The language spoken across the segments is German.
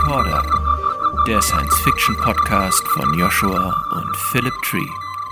Recorder, der Science-Fiction-Podcast von Joshua und Philip Tree.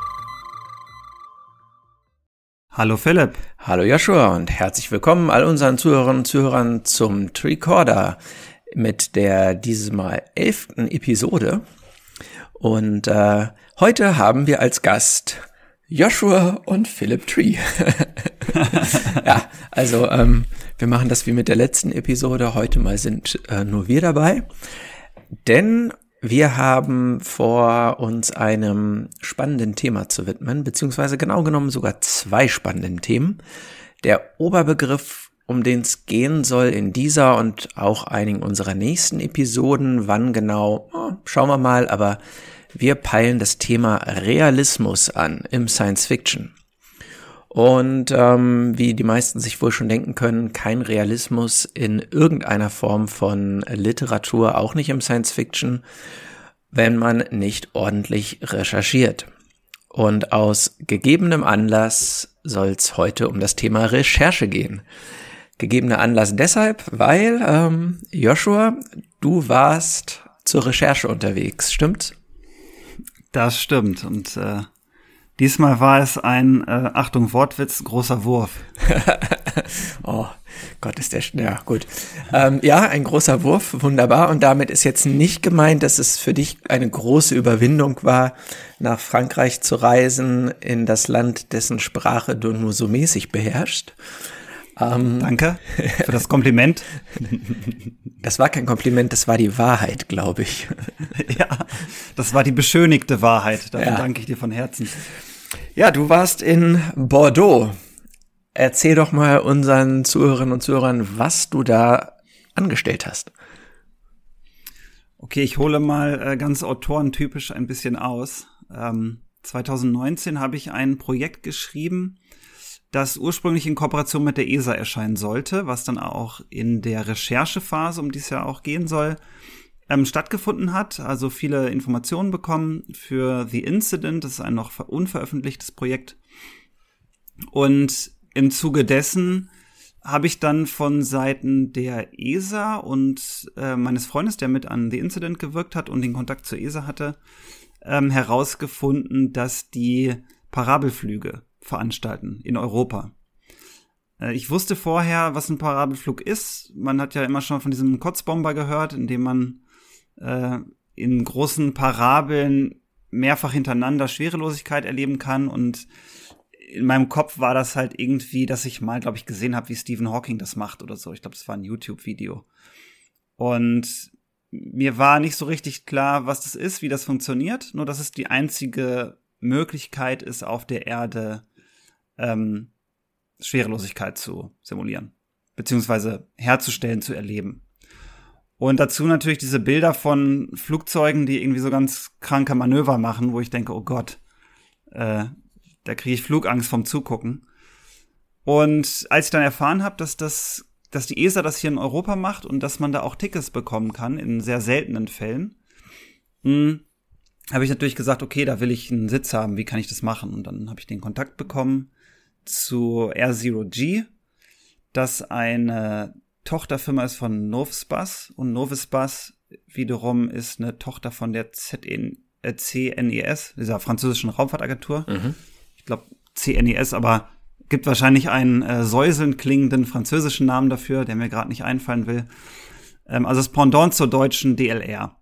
Hallo Philipp. Hallo Joshua und herzlich willkommen all unseren Zuhörerinnen und Zuhörern zum Recorder mit der dieses Mal 11. Episode. Und heute haben wir als Gast Joshua und Philip Tree. Ja, also wir machen das wie mit der letzten Episode. Heute mal sind nur wir dabei, denn wir haben vor, uns einem spannenden Thema zu widmen, beziehungsweise genau genommen sogar zwei spannenden Themen. Der Oberbegriff, um den es gehen soll in dieser und auch einigen unserer nächsten Episoden, wann genau, schauen wir mal, aber wir peilen das Thema Realismus an im Science Fiction. Und wie die meisten sich wohl schon denken können, kein Realismus in irgendeiner Form von Literatur, auch nicht im Science Fiction, wenn man nicht ordentlich recherchiert. Und aus gegebenem Anlass soll es heute um das Thema Recherche gehen. Gegebener Anlass deshalb, weil, Joshua, du warst zur Recherche unterwegs, stimmt's? Das stimmt und diesmal war es ein, Achtung, Wortwitz, großer Wurf. Oh Gott, ist der ja gut. Ja, ein großer Wurf, wunderbar. Und damit ist jetzt nicht gemeint, dass es für dich eine große Überwindung war, nach Frankreich zu reisen, in das Land, dessen Sprache du nur so mäßig beherrschst. Danke für das Kompliment. Das war kein Kompliment, das war die Wahrheit, glaube ich. Ja, das war die beschönigte Wahrheit. Dafür danke ich dir von Herzen. Ja, du warst in Bordeaux. Erzähl doch mal unseren Zuhörerinnen und Zuhörern, was du da angestellt hast. Okay, ich hole mal ganz autorentypisch ein bisschen aus. 2019 habe ich ein Projekt geschrieben, das ursprünglich in Kooperation mit der ESA erscheinen sollte, was dann auch in der Recherchephase, um die es ja auch gehen soll, stattgefunden hat. Also viele Informationen bekommen für The Incident. Das ist ein noch unveröffentlichtes Projekt. Und im Zuge dessen habe ich dann von Seiten der ESA und meines Freundes, der mit an The Incident gewirkt hat und den Kontakt zur ESA hatte, herausgefunden, dass die Parabelflüge veranstalten in Europa. Ich wusste vorher, was ein Parabelflug ist. Man hat ja immer schon von diesem Kotzbomber gehört, in dem man in großen Parabeln mehrfach hintereinander Schwerelosigkeit erleben kann. Und in meinem Kopf war das halt irgendwie, dass ich mal, glaube ich, gesehen habe, wie Stephen Hawking das macht oder so. Ich glaube, das war ein YouTube-Video. Und mir war nicht so richtig klar, was das ist, wie das funktioniert. Nur, dass es die einzige Möglichkeit ist, auf der Erde Schwerelosigkeit zu simulieren, beziehungsweise herzustellen, zu erleben. Und dazu natürlich diese Bilder von Flugzeugen, die irgendwie so ganz kranke Manöver machen, wo ich denke, oh Gott, da kriege ich Flugangst vom Zugucken. Und als ich dann erfahren habe, dass die ESA das hier in Europa macht und dass man da auch Tickets bekommen kann, in sehr seltenen Fällen, habe ich natürlich gesagt, okay, da will ich einen Sitz haben, wie kann ich das machen? Und dann habe ich den Kontakt bekommen zu R0G, das eine Tochterfirma ist von Novsbus. Und Novsbus wiederum ist eine Tochter von der CNES, dieser französischen Raumfahrtagentur. Mhm. Ich glaube CNES, aber gibt wahrscheinlich einen säuselnd klingenden französischen Namen dafür, der mir gerade nicht einfallen will. Also das Pendant zur deutschen DLR.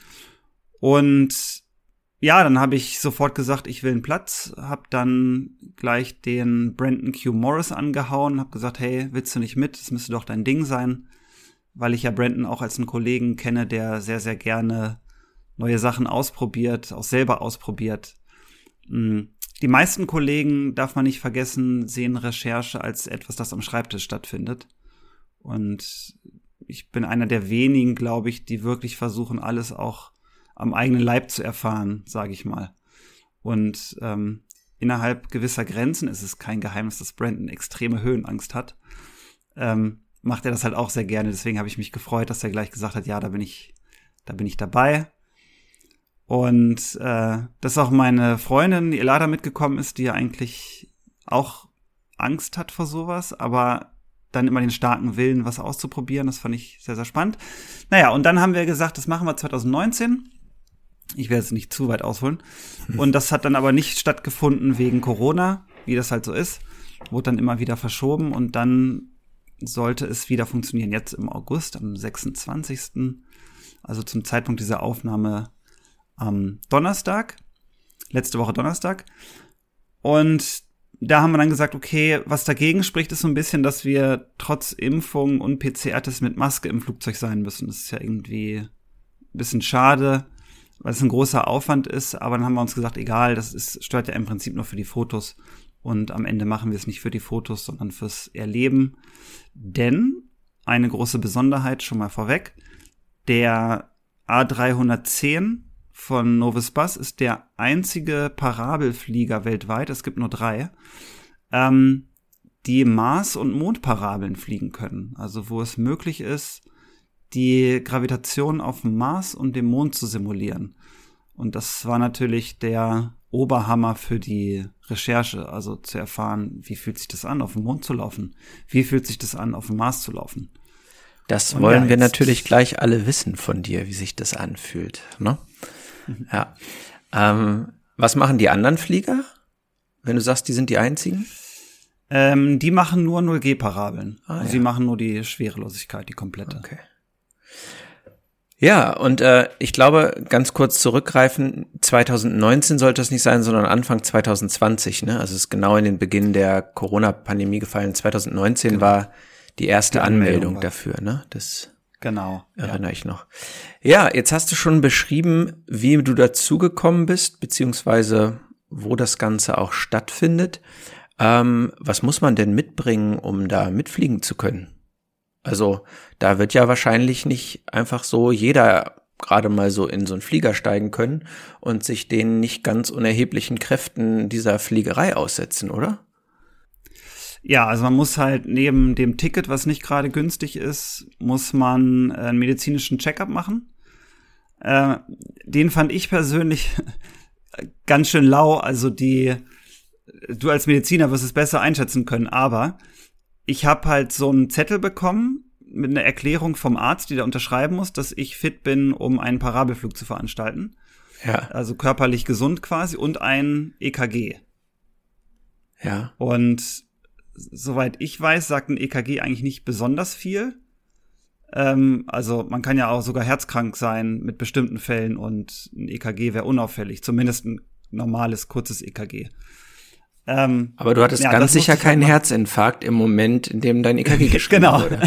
Und ja, dann habe ich sofort gesagt, ich will einen Platz, habe dann gleich den Brandon Q. Morris angehauen, habe gesagt, hey, willst du nicht mit? Das müsste doch dein Ding sein, weil ich ja Brandon auch als einen Kollegen kenne, der sehr, sehr gerne neue Sachen ausprobiert, auch selber ausprobiert. Die meisten Kollegen, darf man nicht vergessen, sehen Recherche als etwas, das am Schreibtisch stattfindet. Und ich bin einer der wenigen, glaube ich, die wirklich versuchen, alles auch am eigenen Leib zu erfahren, sage ich mal. Und innerhalb gewisser Grenzen, ist es kein Geheimnis, dass Brandon extreme Höhenangst hat, macht er das halt auch sehr gerne. Deswegen habe ich mich gefreut, dass er gleich gesagt hat, ja, da bin ich dabei. Und dass auch meine Freundin, die Elada, mitgekommen ist, die ja eigentlich auch Angst hat vor sowas, aber dann immer den starken Willen, was auszuprobieren. Das fand ich sehr, sehr spannend. Naja, und dann haben wir gesagt, das machen wir 2019. Ich werde jetzt nicht zu weit ausholen. Und das hat dann aber nicht stattgefunden wegen Corona, wie das halt so ist. Wurde dann immer wieder verschoben und dann sollte es wieder funktionieren. Jetzt im August, am 26., also zum Zeitpunkt dieser Aufnahme am Donnerstag, letzte Woche Donnerstag. Und da haben wir dann gesagt, okay, was dagegen spricht, ist so ein bisschen, dass wir trotz Impfung und PCR-Test mit Maske im Flugzeug sein müssen. Das ist ja irgendwie ein bisschen schade, weil es ein großer Aufwand ist. Aber dann haben wir uns gesagt, egal, stört ja im Prinzip nur für die Fotos. Und am Ende machen wir es nicht für die Fotos, sondern fürs Erleben. Denn eine große Besonderheit schon mal vorweg, der A310 von Novus Bus ist der einzige Parabelflieger weltweit, es gibt nur 3, die Mars- und Mondparabeln fliegen können. Also wo es möglich ist, die Gravitation auf dem Mars und dem Mond zu simulieren. Und das war natürlich der Oberhammer für die Recherche, also zu erfahren, wie fühlt sich das an, auf dem Mond zu laufen? Wie fühlt sich das an, auf dem Mars zu laufen? Das Und wollen ja, wir natürlich gleich alle wissen von dir, wie sich das anfühlt, ne? Ja. Was machen die anderen Flieger? Wenn du sagst, die sind die einzigen? Die machen nur 0G-Parabeln. Ah, also ja. sie machen nur die Schwerelosigkeit, die komplette. Okay. Ja, und ich glaube, ganz kurz zurückgreifen, 2019 sollte es nicht sein, sondern Anfang 2020, ne? Also es ist genau in den Beginn der Corona-Pandemie gefallen. 2019 Genau. war die erste Die Anmeldung Anmeldung war. dafür, ne? Das Genau. erinnere ich noch. Ja, jetzt hast du schon beschrieben, wie du dazugekommen bist, beziehungsweise wo das Ganze auch stattfindet. Was muss man denn mitbringen, um da mitfliegen zu können? Also da wird ja wahrscheinlich nicht einfach so jeder gerade mal so in so einen Flieger steigen können und sich den nicht ganz unerheblichen Kräften dieser Fliegerei aussetzen, oder? Ja, also man muss halt neben dem Ticket, was nicht gerade günstig ist, muss man einen medizinischen Check-up machen. Den fand ich persönlich ganz schön lau. Also du als Mediziner wirst es besser einschätzen können, aber ich habe halt so einen Zettel bekommen mit einer Erklärung vom Arzt, die da unterschreiben muss, dass ich fit bin, um einen Parabelflug zu veranstalten. Ja. Also körperlich gesund quasi und ein EKG. Ja. Und soweit ich weiß, sagt ein EKG eigentlich nicht besonders viel. Also man kann ja auch sogar herzkrank sein mit bestimmten Fällen und ein EKG wäre unauffällig, zumindest ein normales, kurzes EKG. Aber du hattest ganz sicher keinen Herzinfarkt im Moment, in dem dein EKG geschrieben genau. wurde.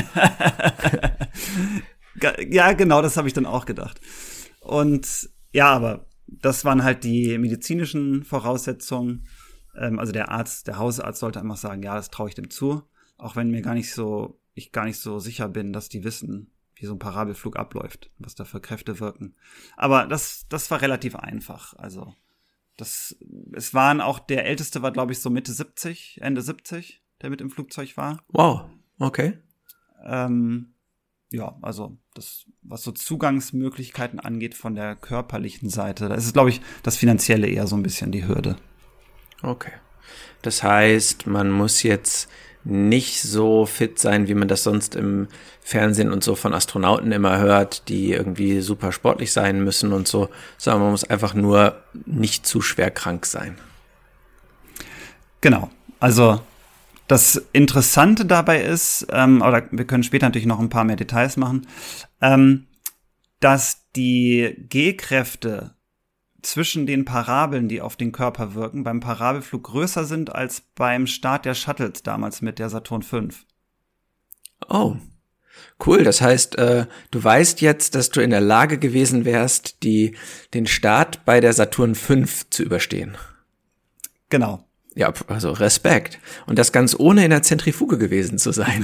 Ja, genau, das habe ich dann auch gedacht. Und ja, aber das waren halt die medizinischen Voraussetzungen. Also der Hausarzt sollte einfach sagen, ja, das traue ich dem zu, auch wenn ich gar nicht so sicher bin, dass die wissen, wie so ein Parabelflug abläuft, was da für Kräfte wirken. Aber das war relativ einfach. Also es waren auch, der Älteste war, glaube ich, so Ende 70, der mit im Flugzeug war. Wow, okay. Ja, also das, was so Zugangsmöglichkeiten angeht von der körperlichen Seite, da ist es, glaube ich, das Finanzielle eher so ein bisschen die Hürde. Okay. Das heißt, man muss jetzt nicht so fit sein, wie man das sonst im Fernsehen und so von Astronauten immer hört, die irgendwie super sportlich sein müssen und so, sondern man muss einfach nur nicht zu schwer krank sein. Genau. Also das Interessante dabei ist, oder wir können später natürlich noch ein paar mehr Details machen, dass die G-Kräfte zwischen den Parabeln, die auf den Körper wirken, beim Parabelflug größer sind als beim Start der Shuttles damals mit der Saturn V. Oh, cool. Das heißt, du weißt jetzt, dass du in der Lage gewesen wärst, den Start bei der Saturn V zu überstehen. Genau. Ja, also Respekt. Und das ganz ohne in der Zentrifuge gewesen zu sein.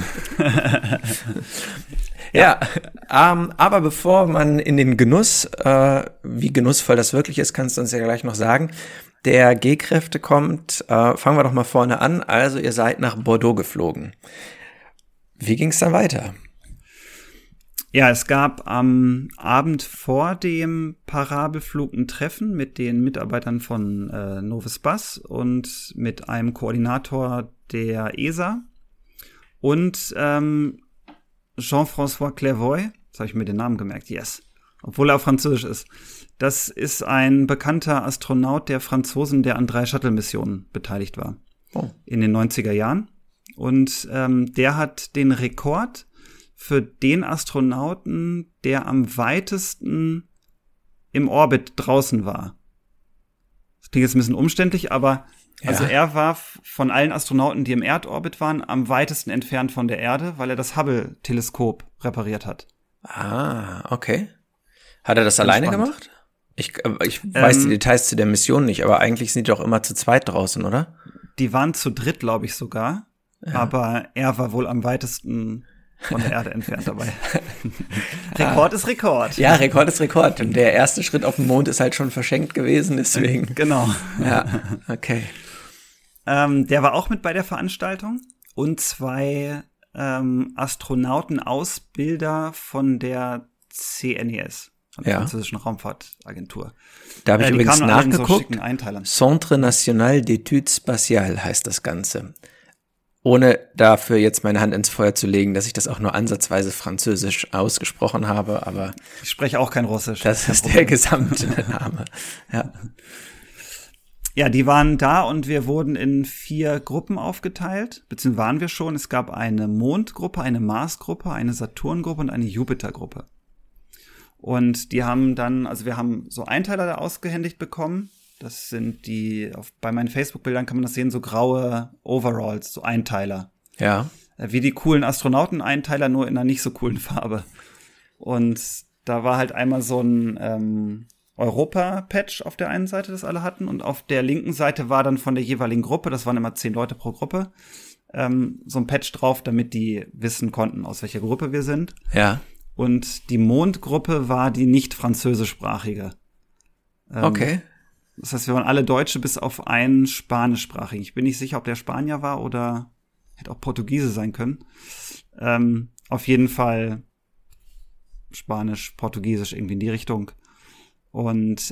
Ja, aber bevor man in den Genuss, wie genussvoll das wirklich ist, kannst du uns ja gleich noch sagen, der G-Kräfte kommt, fangen wir doch mal vorne an. Also ihr seid nach Bordeaux geflogen. Wie ging es dann weiter? Ja, es gab am Abend vor dem Parabelflug ein Treffen mit den Mitarbeitern von Novus Bus und mit einem Koordinator der ESA. Und Jean-François Clairvoy, jetzt habe ich mir den Namen gemerkt, yes, obwohl er auf Französisch ist. Das ist ein bekannter Astronaut der Franzosen, der an 3 Shuttle-Missionen beteiligt war. In den 90er Jahren. Und der hat den Rekord für den Astronauten, der am weitesten im Orbit draußen war. Das klingt jetzt ein bisschen umständlich, aber also er war von allen Astronauten, die im Erdorbit waren, am weitesten entfernt von der Erde, weil er das Hubble-Teleskop repariert hat. Ah, okay. Hat er das alleine gemacht? Ich weiß die Details zu der Mission nicht, aber eigentlich sind die doch immer zu zweit draußen, oder? Die waren zu dritt, glaube ich sogar. Ja. Aber er war wohl am weitesten von der Erde entfernt dabei. Rekord ist Rekord. Ja, Rekord ist Rekord. Und der erste Schritt auf den Mond ist halt schon verschenkt gewesen, deswegen. Genau. Ja, okay. Der war auch mit bei der Veranstaltung. Und 2 Astronautenausbilder von der CNES, von der französischen Raumfahrtagentur. Da habe ich übrigens nachgeguckt. So Centre National d'Études Spatiales heißt das Ganze. Ohne dafür jetzt meine Hand ins Feuer zu legen, dass ich das auch nur ansatzweise französisch ausgesprochen habe, aber ich spreche auch kein Russisch. Das ist der gesamte Name. Ja. Ja, die waren da und wir wurden in 4 Gruppen aufgeteilt, beziehungsweise waren wir schon. Es gab eine Mondgruppe, eine Marsgruppe, eine Saturngruppe und eine Jupitergruppe. Und die haben dann, also wir haben so Einteiler da ausgehändigt bekommen. Das sind bei meinen Facebook-Bildern kann man das sehen, so graue Overalls, so Einteiler. Ja. Wie die coolen Astronauten-Einteiler, nur in einer nicht so coolen Farbe. Und da war halt einmal so ein Europa-Patch auf der einen Seite, das alle hatten. Und auf der linken Seite war dann von der jeweiligen Gruppe, das waren immer 10 Leute pro Gruppe, so ein Patch drauf, damit die wissen konnten, aus welcher Gruppe wir sind. Ja. Und die Mondgruppe war die nicht französischsprachige. Okay. Das heißt, wir waren alle Deutsche bis auf einen spanischsprachigen. Ich bin nicht sicher, ob der Spanier war oder hätte auch Portugiese sein können. Auf jeden Fall Spanisch, Portugiesisch, irgendwie in die Richtung. Und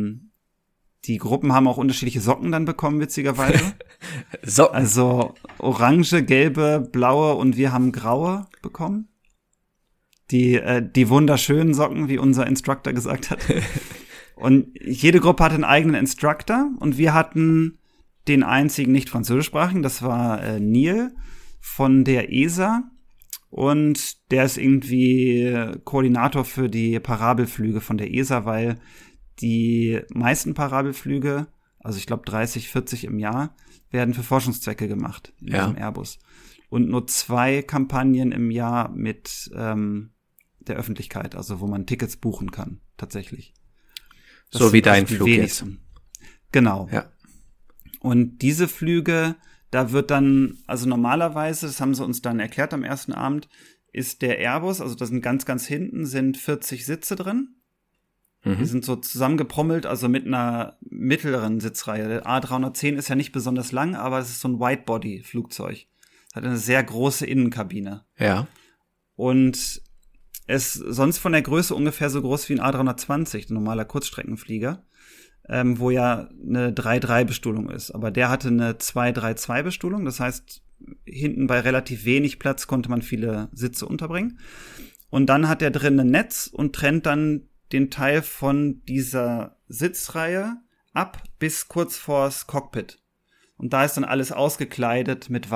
die Gruppen haben auch unterschiedliche Socken dann bekommen, witzigerweise. Socken? Also orange, gelbe, blaue und wir haben graue bekommen. Die wunderschönen Socken, wie unser Instructor gesagt hat. Und jede Gruppe hatte einen eigenen Instructor und wir hatten den einzigen nicht französischsprachigen, das war Neil von der ESA und der ist irgendwie Koordinator für die Parabelflüge von der ESA, weil die meisten Parabelflüge, also ich glaube 30, 40 im Jahr, werden für Forschungszwecke gemacht in diesem Airbus. Und nur 2 Kampagnen im Jahr mit der Öffentlichkeit, also wo man Tickets buchen kann, tatsächlich. Das so wie dein Flug jetzt. Genau. Ja. Und diese Flüge, da wird dann, also normalerweise, das haben sie uns dann erklärt am ersten Abend, ist der Airbus, also da sind ganz hinten, sind 40 Sitze drin. Die sind so zusammengeprommelt, also mit einer mittleren Sitzreihe. Der A310 ist ja nicht besonders lang, aber es ist so ein Widebody-Flugzeug. Hat eine sehr große Innenkabine. Ja. Und ist sonst von der Größe ungefähr so groß wie ein A320, ein normaler Kurzstreckenflieger, wo ja eine 3-3-Bestuhlung ist. Aber der hatte eine 2-3-2-Bestuhlung, das heißt, hinten bei relativ wenig Platz konnte man viele Sitze unterbringen. Und dann hat der drin ein Netz und trennt dann den Teil von dieser Sitzreihe ab bis kurz vors Cockpit. Und da ist dann alles ausgekleidet mit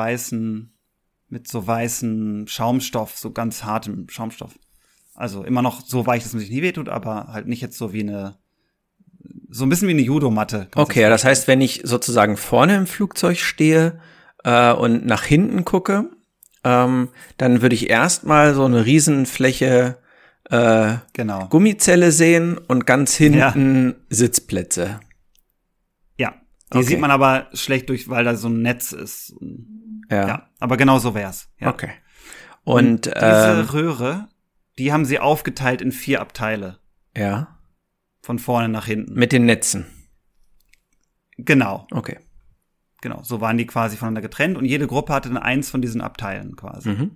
so weißen Schaumstoff, so ganz hartem Schaumstoff. Also immer noch so weich, dass man sich nie wehtut, aber halt nicht jetzt so so ein bisschen wie eine Judomatte. Okay, das heißt, wenn ich sozusagen vorne im Flugzeug stehe und nach hinten gucke, dann würde ich erstmal so eine Riesenfläche genau. Gummizelle sehen und ganz hinten Sitzplätze. Ja, die sieht man aber schlecht durch, weil da so ein Netz ist. Ja, aber genau so wär's. Ja. Okay. Und diese Röhre, die haben sie aufgeteilt in 4 Abteile. Ja. Von vorne nach hinten. Mit den Netzen. Genau. Okay. Genau, so waren die quasi voneinander getrennt und jede Gruppe hatte dann eins von diesen Abteilen quasi.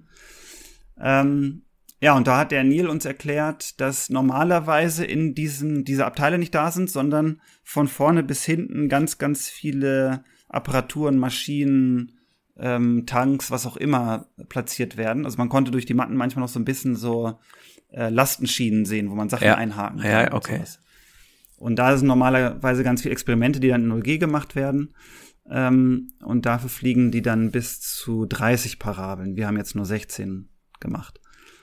Ja, und da hat der Neil uns erklärt, dass normalerweise in diese Abteile nicht da sind, sondern von vorne bis hinten ganz viele Apparaturen, Maschinen, Tanks, was auch immer, platziert werden. Also man konnte durch die Matten manchmal noch so ein bisschen so Lastenschienen sehen, wo man Sachen einhaken kann. Ja, okay. Und da sind normalerweise ganz viele Experimente, die dann in 0G gemacht werden. Und dafür fliegen die dann bis zu 30 Parabeln. Wir haben jetzt nur 16 gemacht.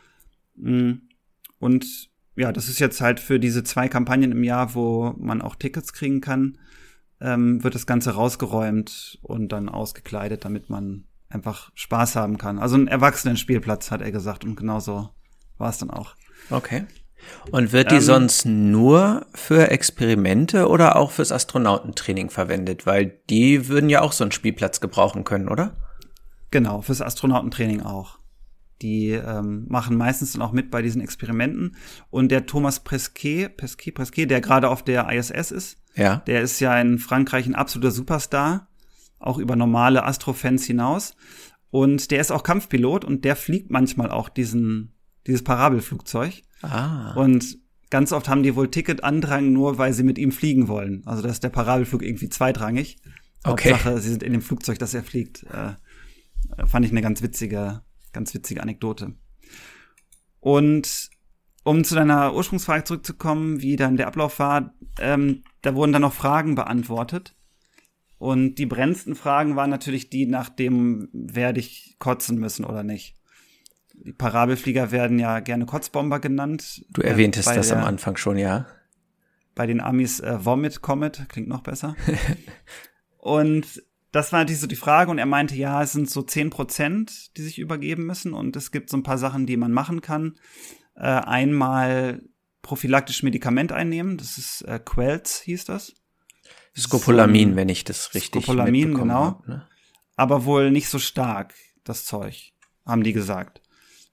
Und ja, das ist jetzt halt für diese 2 Kampagnen im Jahr, wo man auch Tickets kriegen kann, wird das Ganze rausgeräumt und dann ausgekleidet, damit man einfach Spaß haben kann. Also ein Erwachsenenspielplatz, hat er gesagt. Und genauso war es dann auch. Okay. Und wird die sonst nur für Experimente oder auch fürs Astronautentraining verwendet? Weil die würden ja auch so einen Spielplatz gebrauchen können, oder? Genau, fürs Astronautentraining auch. Die machen meistens dann auch mit bei diesen Experimenten. Und der Thomas Pesquet, der gerade auf der ISS ist, der ist ja in Frankreich ein absoluter Superstar, auch über normale Astrofans hinaus. Und der ist auch Kampfpilot und der fliegt manchmal auch dieses Parabelflugzeug. Und ganz oft haben die wohl Ticketandrang, nur weil sie mit ihm fliegen wollen. Also da ist der Parabelflug irgendwie zweitrangig. Okay. Hauptsache, sie sind in dem Flugzeug, das er fliegt. Fand ich eine ganz witzige Anekdote. Und um zu deiner Ursprungsfrage zurückzukommen, wie dann der Ablauf war, da wurden dann noch Fragen beantwortet. Und die brennendsten Fragen waren natürlich die nach dem, werde ich kotzen müssen oder nicht. Die Parabelflieger werden ja gerne Kotzbomber genannt. Du erwähntest das am Anfang schon, ja. Bei den Amis Vomit Comet, klingt noch besser. Und das war natürlich so die Frage und er meinte, ja, es sind so 10%, die sich übergeben müssen und es gibt so ein paar Sachen, die man machen kann. Einmal prophylaktisch Medikament einnehmen, das ist Quelz, hieß das. Scopolamin, wenn ich das richtig Scopolamin, mitbekommen genau. habe, ne? Aber wohl nicht so stark, das Zeug, haben die gesagt.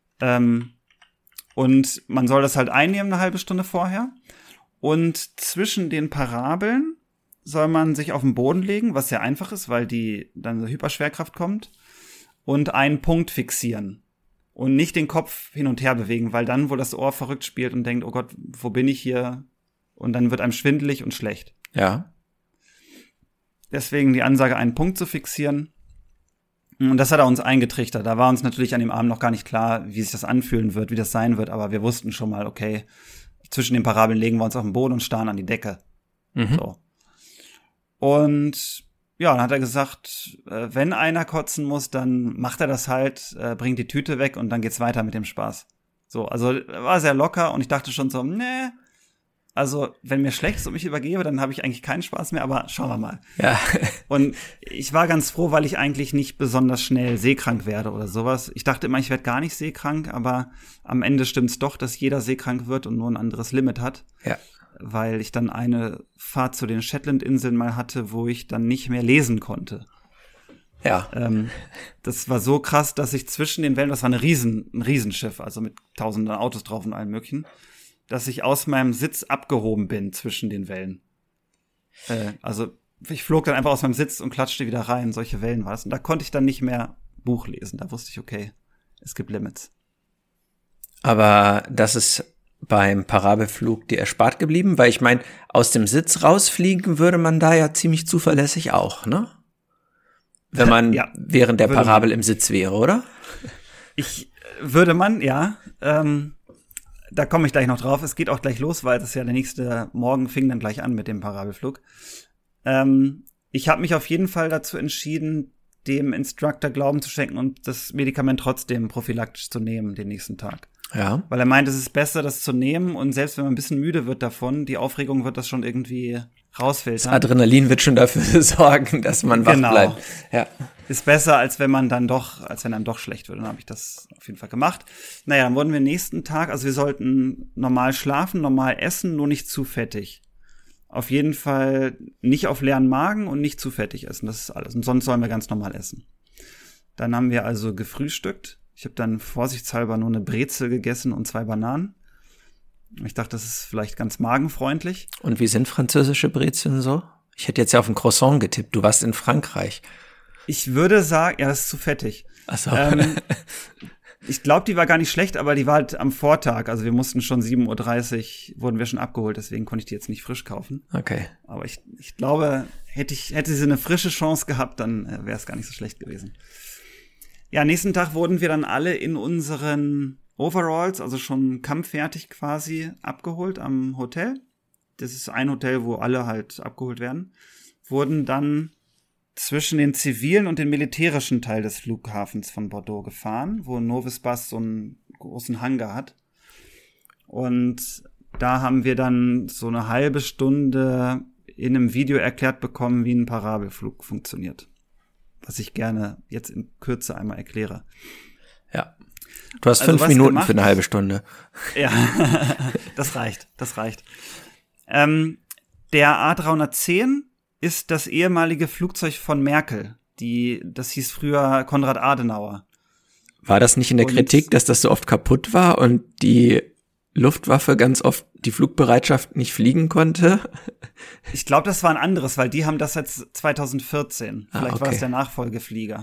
Und man soll das halt einnehmen eine halbe Stunde vorher. Und zwischen den Parabeln soll man sich auf den Boden legen, was sehr einfach ist, weil die dann so Hyperschwerkraft kommt. Und einen Punkt fixieren. Und nicht den Kopf hin und her bewegen, weil dann wohl das Ohr verrückt spielt und denkt, oh Gott, wo bin ich hier? Und dann wird einem schwindelig und schlecht. Ja. Deswegen die Ansage, einen Punkt zu fixieren. Und das hat er uns eingetrichtert. Da war uns natürlich an dem Abend noch gar nicht klar, wie sich das anfühlen wird, wie das sein wird. Aber wir wussten schon mal, okay, zwischen den Parabeln legen wir uns auf den Boden und starren an die Decke. So. Und ja, dann hat er gesagt, wenn einer kotzen muss, dann macht er das halt, bringt die Tüte weg und dann geht's weiter mit dem Spaß. So, also war sehr locker und ich dachte schon so, nee, also wenn mir schlecht ist und mich übergebe, dann habe ich eigentlich keinen Spaß mehr, aber schauen wir mal. Ja. Und ich war ganz froh, weil ich eigentlich nicht besonders schnell seekrank werde oder sowas. Ich dachte immer, ich werde gar nicht seekrank, aber am Ende stimmt's doch, dass jeder seekrank wird und nur ein anderes Limit hat. Ja. Weil ich dann eine Fahrt zu den Shetland-Inseln mal hatte, wo ich dann nicht mehr lesen konnte. Ja. Das war so krass, dass ich zwischen den Wellen, das war ein Riesenschiff, also mit tausenden Autos drauf und allem möglichen, dass ich aus meinem Sitz abgehoben bin zwischen den Wellen. Also ich flog dann einfach aus meinem Sitz und klatschte wieder rein, solche Wellen war das. Und da konnte ich dann nicht mehr Buch lesen, da wusste ich, okay, es gibt Limits. Aber das ist beim Parabelflug dir erspart geblieben? Weil ich meine, aus dem Sitz rausfliegen würde man da ja ziemlich zuverlässig auch, ne? Wenn man während der Parabel im Sitz wäre, oder? Würde man, ja. Da komme ich gleich noch drauf. Es geht auch gleich los, weil das ja der nächste Morgen fing dann gleich an mit dem Parabelflug. Ich habe mich auf jeden Fall dazu entschieden, dem Instructor Glauben zu schenken und das Medikament trotzdem prophylaktisch zu nehmen den nächsten Tag. Ja. Weil er meint, es ist besser, das zu nehmen und selbst wenn man ein bisschen müde wird davon, die Aufregung wird das schon irgendwie rausfiltern. Das Adrenalin wird schon dafür sorgen, dass man wach bleibt. Ja. Ist besser, als wenn einem doch schlecht wird. Dann habe ich das auf jeden Fall gemacht. Naja, dann wurden wir nächsten Tag, also wir sollten normal schlafen, normal essen, nur nicht zu fettig. Auf jeden Fall nicht auf leeren Magen und nicht zu fettig essen, das ist alles. Und sonst sollen wir ganz normal essen. Dann haben wir also gefrühstückt. Ich habe dann vorsichtshalber nur eine Brezel gegessen und 2 Bananen. Ich dachte, das ist vielleicht ganz magenfreundlich. Und wie sind französische Brezeln so? Ich hätte jetzt ja auf ein Croissant getippt. Du warst in Frankreich. Ich würde sagen, ja, das ist zu fettig. Ach so. Ich glaube, die war gar nicht schlecht, aber die war halt am Vortag. Also wir mussten schon 7:30 Uhr, wurden wir schon abgeholt. Deswegen konnte ich die jetzt nicht frisch kaufen. Okay. Aber ich glaube, hätte sie eine frische Chance gehabt, dann wäre es gar nicht so schlecht gewesen. Ja, nächsten Tag wurden wir dann alle in unseren Overalls, also schon kampffertig quasi, abgeholt am Hotel. Das ist ein Hotel, wo alle halt abgeholt werden. Wurden dann zwischen den zivilen und den militärischen Teil des Flughafens von Bordeaux gefahren, wo Novus Bus so einen großen Hangar hat. Und da haben wir dann so eine halbe Stunde in einem Video erklärt bekommen, wie ein Parabelflug funktioniert. Was ich gerne jetzt in Kürze einmal erkläre. Ja. Du hast 5 Minuten für eine halbe Stunde. Ja, das reicht. Der A310 ist das ehemalige Flugzeug von Merkel. Das hieß früher Konrad Adenauer. War das nicht in der Kritik, dass das so oft kaputt war und die Luftwaffe ganz oft die Flugbereitschaft nicht fliegen konnte? Ich glaube, das war ein anderes, weil die haben das jetzt 2014. Vielleicht okay. War es der Nachfolgeflieger.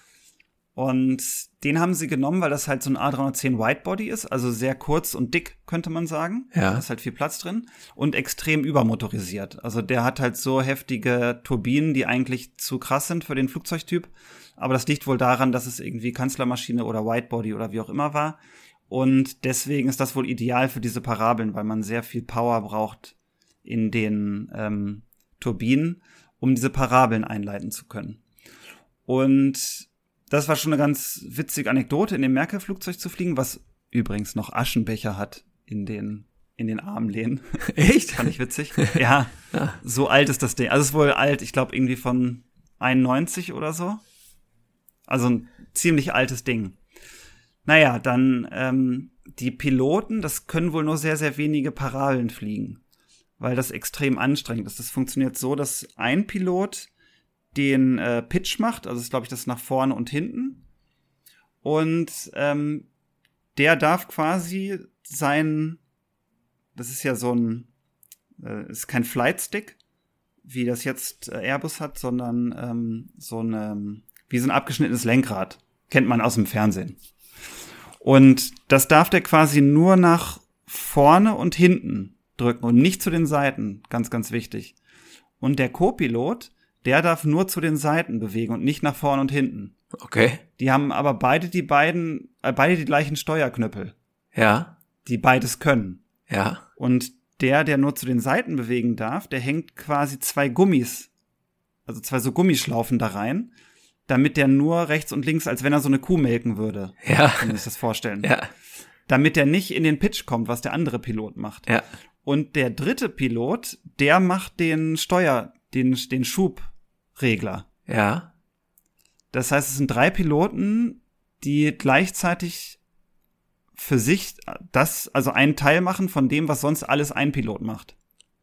Und den haben sie genommen, weil das halt so ein A310 Widebody ist, also sehr kurz und dick, könnte man sagen. Ja. Da ist halt viel Platz drin und extrem übermotorisiert. Also der hat halt so heftige Turbinen, die eigentlich zu krass sind für den Flugzeugtyp. Aber das liegt wohl daran, dass es irgendwie Kanzlermaschine oder Widebody oder wie auch immer war. Und deswegen ist das wohl ideal für diese Parabeln, weil man sehr viel Power braucht in den Turbinen, um diese Parabeln einleiten zu können. Und das war schon eine ganz witzige Anekdote, in dem Merkel-Flugzeug zu fliegen, was übrigens noch Aschenbecher hat in den Armlehnen. Echt? Fand ich witzig. Ja, so alt ist das Ding. Also es ist wohl alt, ich glaube irgendwie von 91 oder so. Also ein ziemlich altes Ding. Naja, dann die Piloten, das können wohl nur sehr, sehr wenige Parabeln fliegen, weil das extrem anstrengend ist. Das funktioniert so, dass ein Pilot den Pitch macht, also ist, glaube ich, das nach vorne und hinten. Und der darf quasi das ist ja so ein, ist kein Flightstick, wie das jetzt Airbus hat, sondern wie so ein abgeschnittenes Lenkrad. Kennt man aus dem Fernsehen. Und das darf der quasi nur nach vorne und hinten drücken und nicht zu den Seiten. Ganz, ganz wichtig. Und der Co-Pilot, der darf nur zu den Seiten bewegen und nicht nach vorne und hinten. Okay. Die haben aber beide die gleichen Steuerknüppel. Ja. Die beides können. Ja. Und der nur zu den Seiten bewegen darf, der hängt quasi 2 Gummis, also 2 so Gummischlaufen da rein, damit der nur rechts und links, als wenn er so eine Kuh melken würde. Ja. Kann man sich das vorstellen. Ja. Damit der nicht in den Pitch kommt, was der andere Pilot macht. Ja. Und der dritte Pilot, der macht den Schubregler. Ja. Das heißt, es sind 3 Piloten, die gleichzeitig für sich also einen Teil machen von dem, was sonst alles ein Pilot macht.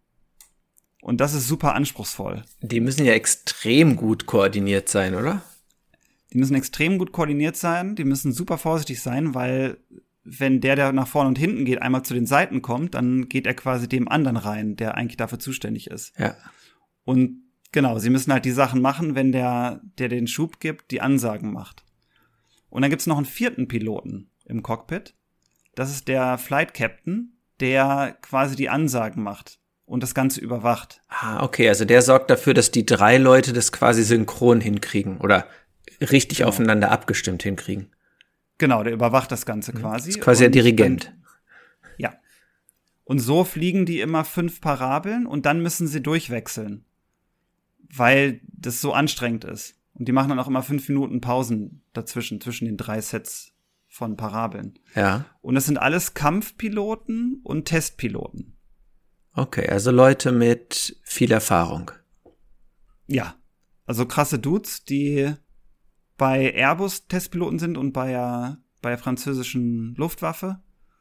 Und das ist super anspruchsvoll. Die müssen ja extrem gut koordiniert sein, oder? Die müssen extrem gut koordiniert sein, die müssen super vorsichtig sein, weil wenn der nach vorne und hinten geht, einmal zu den Seiten kommt, dann geht er quasi dem anderen rein, der eigentlich dafür zuständig ist. Ja. Und genau, sie müssen halt die Sachen machen, wenn der den Schub gibt, die Ansagen macht. Und dann gibt's noch einen 4. Piloten im Cockpit. Das ist der Flight Captain, der quasi die Ansagen macht und das Ganze überwacht. Ah, okay, also der sorgt dafür, dass die 3 Leute das quasi synchron hinkriegen oder richtig aufeinander abgestimmt hinkriegen. Genau, der überwacht das Ganze quasi. Das ist quasi der Dirigent. Dann, ja. Und so fliegen die immer 5 Parabeln und dann müssen sie durchwechseln, weil das so anstrengend ist. Und die machen dann auch immer 5 Minuten Pausen zwischen den 3 Sets von Parabeln. Ja. Und das sind alles Kampfpiloten und Testpiloten. Okay, also Leute mit viel Erfahrung. Ja, also krasse Dudes, die bei Airbus Testpiloten sind und bei der französischen Luftwaffe.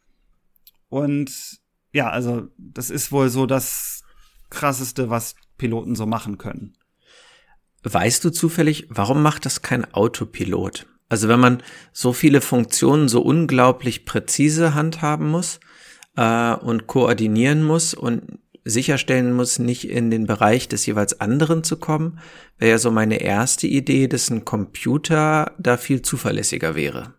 Und ja, also das ist wohl so das Krasseste, was Piloten so machen können. Weißt du zufällig, warum macht das kein Autopilot? Also wenn man so viele Funktionen so unglaublich präzise handhaben muss und koordinieren muss und sicherstellen muss, nicht in den Bereich des jeweils anderen zu kommen, wäre ja so meine erste Idee, dass ein Computer da viel zuverlässiger wäre.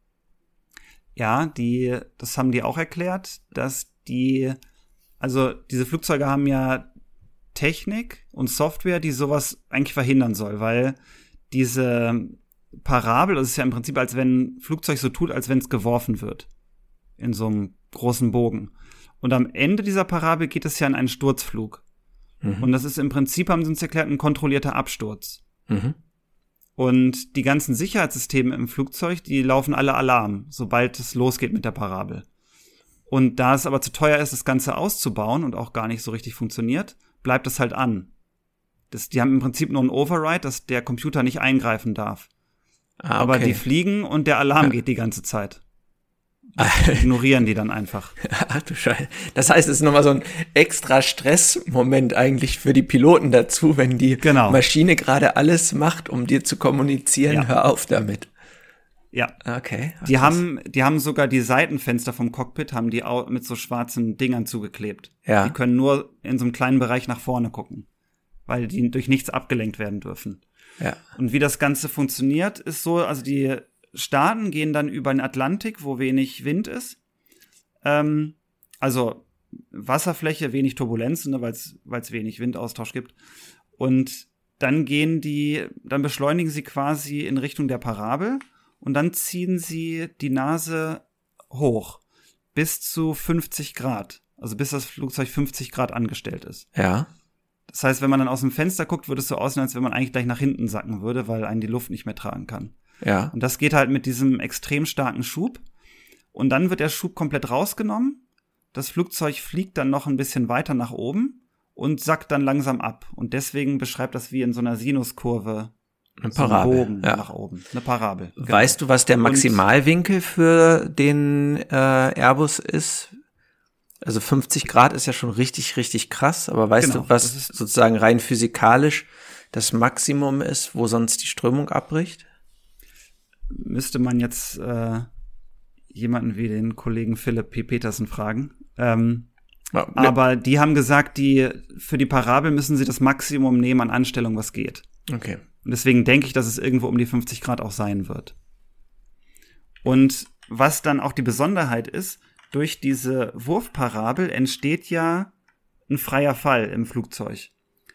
Ja, das haben die auch erklärt, dass diese Flugzeuge haben ja Technik und Software, die sowas eigentlich verhindern soll, weil diese Parabel, das ist ja im Prinzip, als wenn ein Flugzeug so tut, als wenn es geworfen wird. In so einem großen Bogen. Und am Ende dieser Parabel geht es ja in einen Sturzflug. Und das ist im Prinzip, haben sie uns erklärt, ein kontrollierter Absturz. Und die ganzen Sicherheitssysteme im Flugzeug, die laufen alle Alarm, sobald es losgeht mit der Parabel. Und da es aber zu teuer ist, das Ganze auszubauen und auch gar nicht so richtig funktioniert, bleibt es halt an. Die haben im Prinzip nur einen Override, dass der Computer nicht eingreifen darf. Okay. Aber die fliegen und der Alarm geht die ganze Zeit. Ignorieren die dann einfach. Ach du Scheiße. Das heißt, es ist nochmal so ein extra Stressmoment eigentlich für die Piloten dazu, wenn die Maschine gerade alles macht, um dir zu kommunizieren, hör auf damit. Ja. Okay. Die haben sogar die Seitenfenster vom Cockpit, haben die auch mit so schwarzen Dingern zugeklebt. Ja. Die können nur in so einem kleinen Bereich nach vorne gucken, weil die durch nichts abgelenkt werden dürfen. Ja. Und wie das Ganze funktioniert, ist so, also die Staaten gehen dann über den Atlantik, wo wenig Wind ist. Also Wasserfläche, wenig Turbulenzen, ne, weil es wenig Windaustausch gibt. Und dann beschleunigen sie quasi in Richtung der Parabel und dann ziehen sie die Nase hoch bis zu 50 Grad. Also bis das Flugzeug 50 Grad angestellt ist. Ja. Das heißt, wenn man dann aus dem Fenster guckt, würde es so aussehen, als wenn man eigentlich gleich nach hinten sacken würde, weil einen die Luft nicht mehr tragen kann. Ja. Und das geht halt mit diesem extrem starken Schub. Und dann wird der Schub komplett rausgenommen. Das Flugzeug fliegt dann noch ein bisschen weiter nach oben und sackt dann langsam ab. Und deswegen beschreibt das wie in so einer Sinuskurve eine Parabel, so einen Bogen nach oben. Eine Parabel. Genau. Weißt du, was der Maximalwinkel für den Airbus ist? Also 50 Grad ist ja schon richtig, richtig krass. Aber weißt du, was sozusagen rein physikalisch das Maximum ist, wo sonst die Strömung abbricht? Müsste man jetzt jemanden wie den Kollegen Philipp P. Petersen fragen. Aber die haben gesagt, für die Parabel müssen sie das Maximum nehmen an Anstellung, was geht. Okay. Und deswegen denke ich, dass es irgendwo um die 50 Grad auch sein wird. Und was dann auch die Besonderheit ist, durch diese Wurfparabel entsteht ja ein freier Fall im Flugzeug.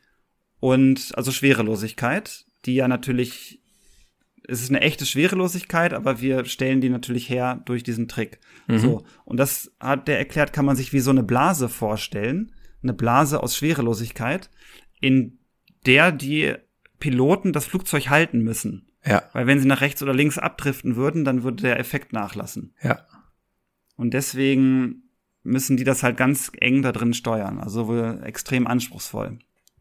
Und also Schwerelosigkeit, die ja natürlich, es ist eine echte Schwerelosigkeit, aber wir stellen die natürlich her durch diesen Trick. So. Und das hat der erklärt, kann man sich wie so eine Blase vorstellen. Eine Blase aus Schwerelosigkeit, in der die Piloten das Flugzeug halten müssen. Ja. Weil wenn sie nach rechts oder links abdriften würden, dann würde der Effekt nachlassen. Ja. Und deswegen müssen die das halt ganz eng da drin steuern. Also wohl extrem anspruchsvoll.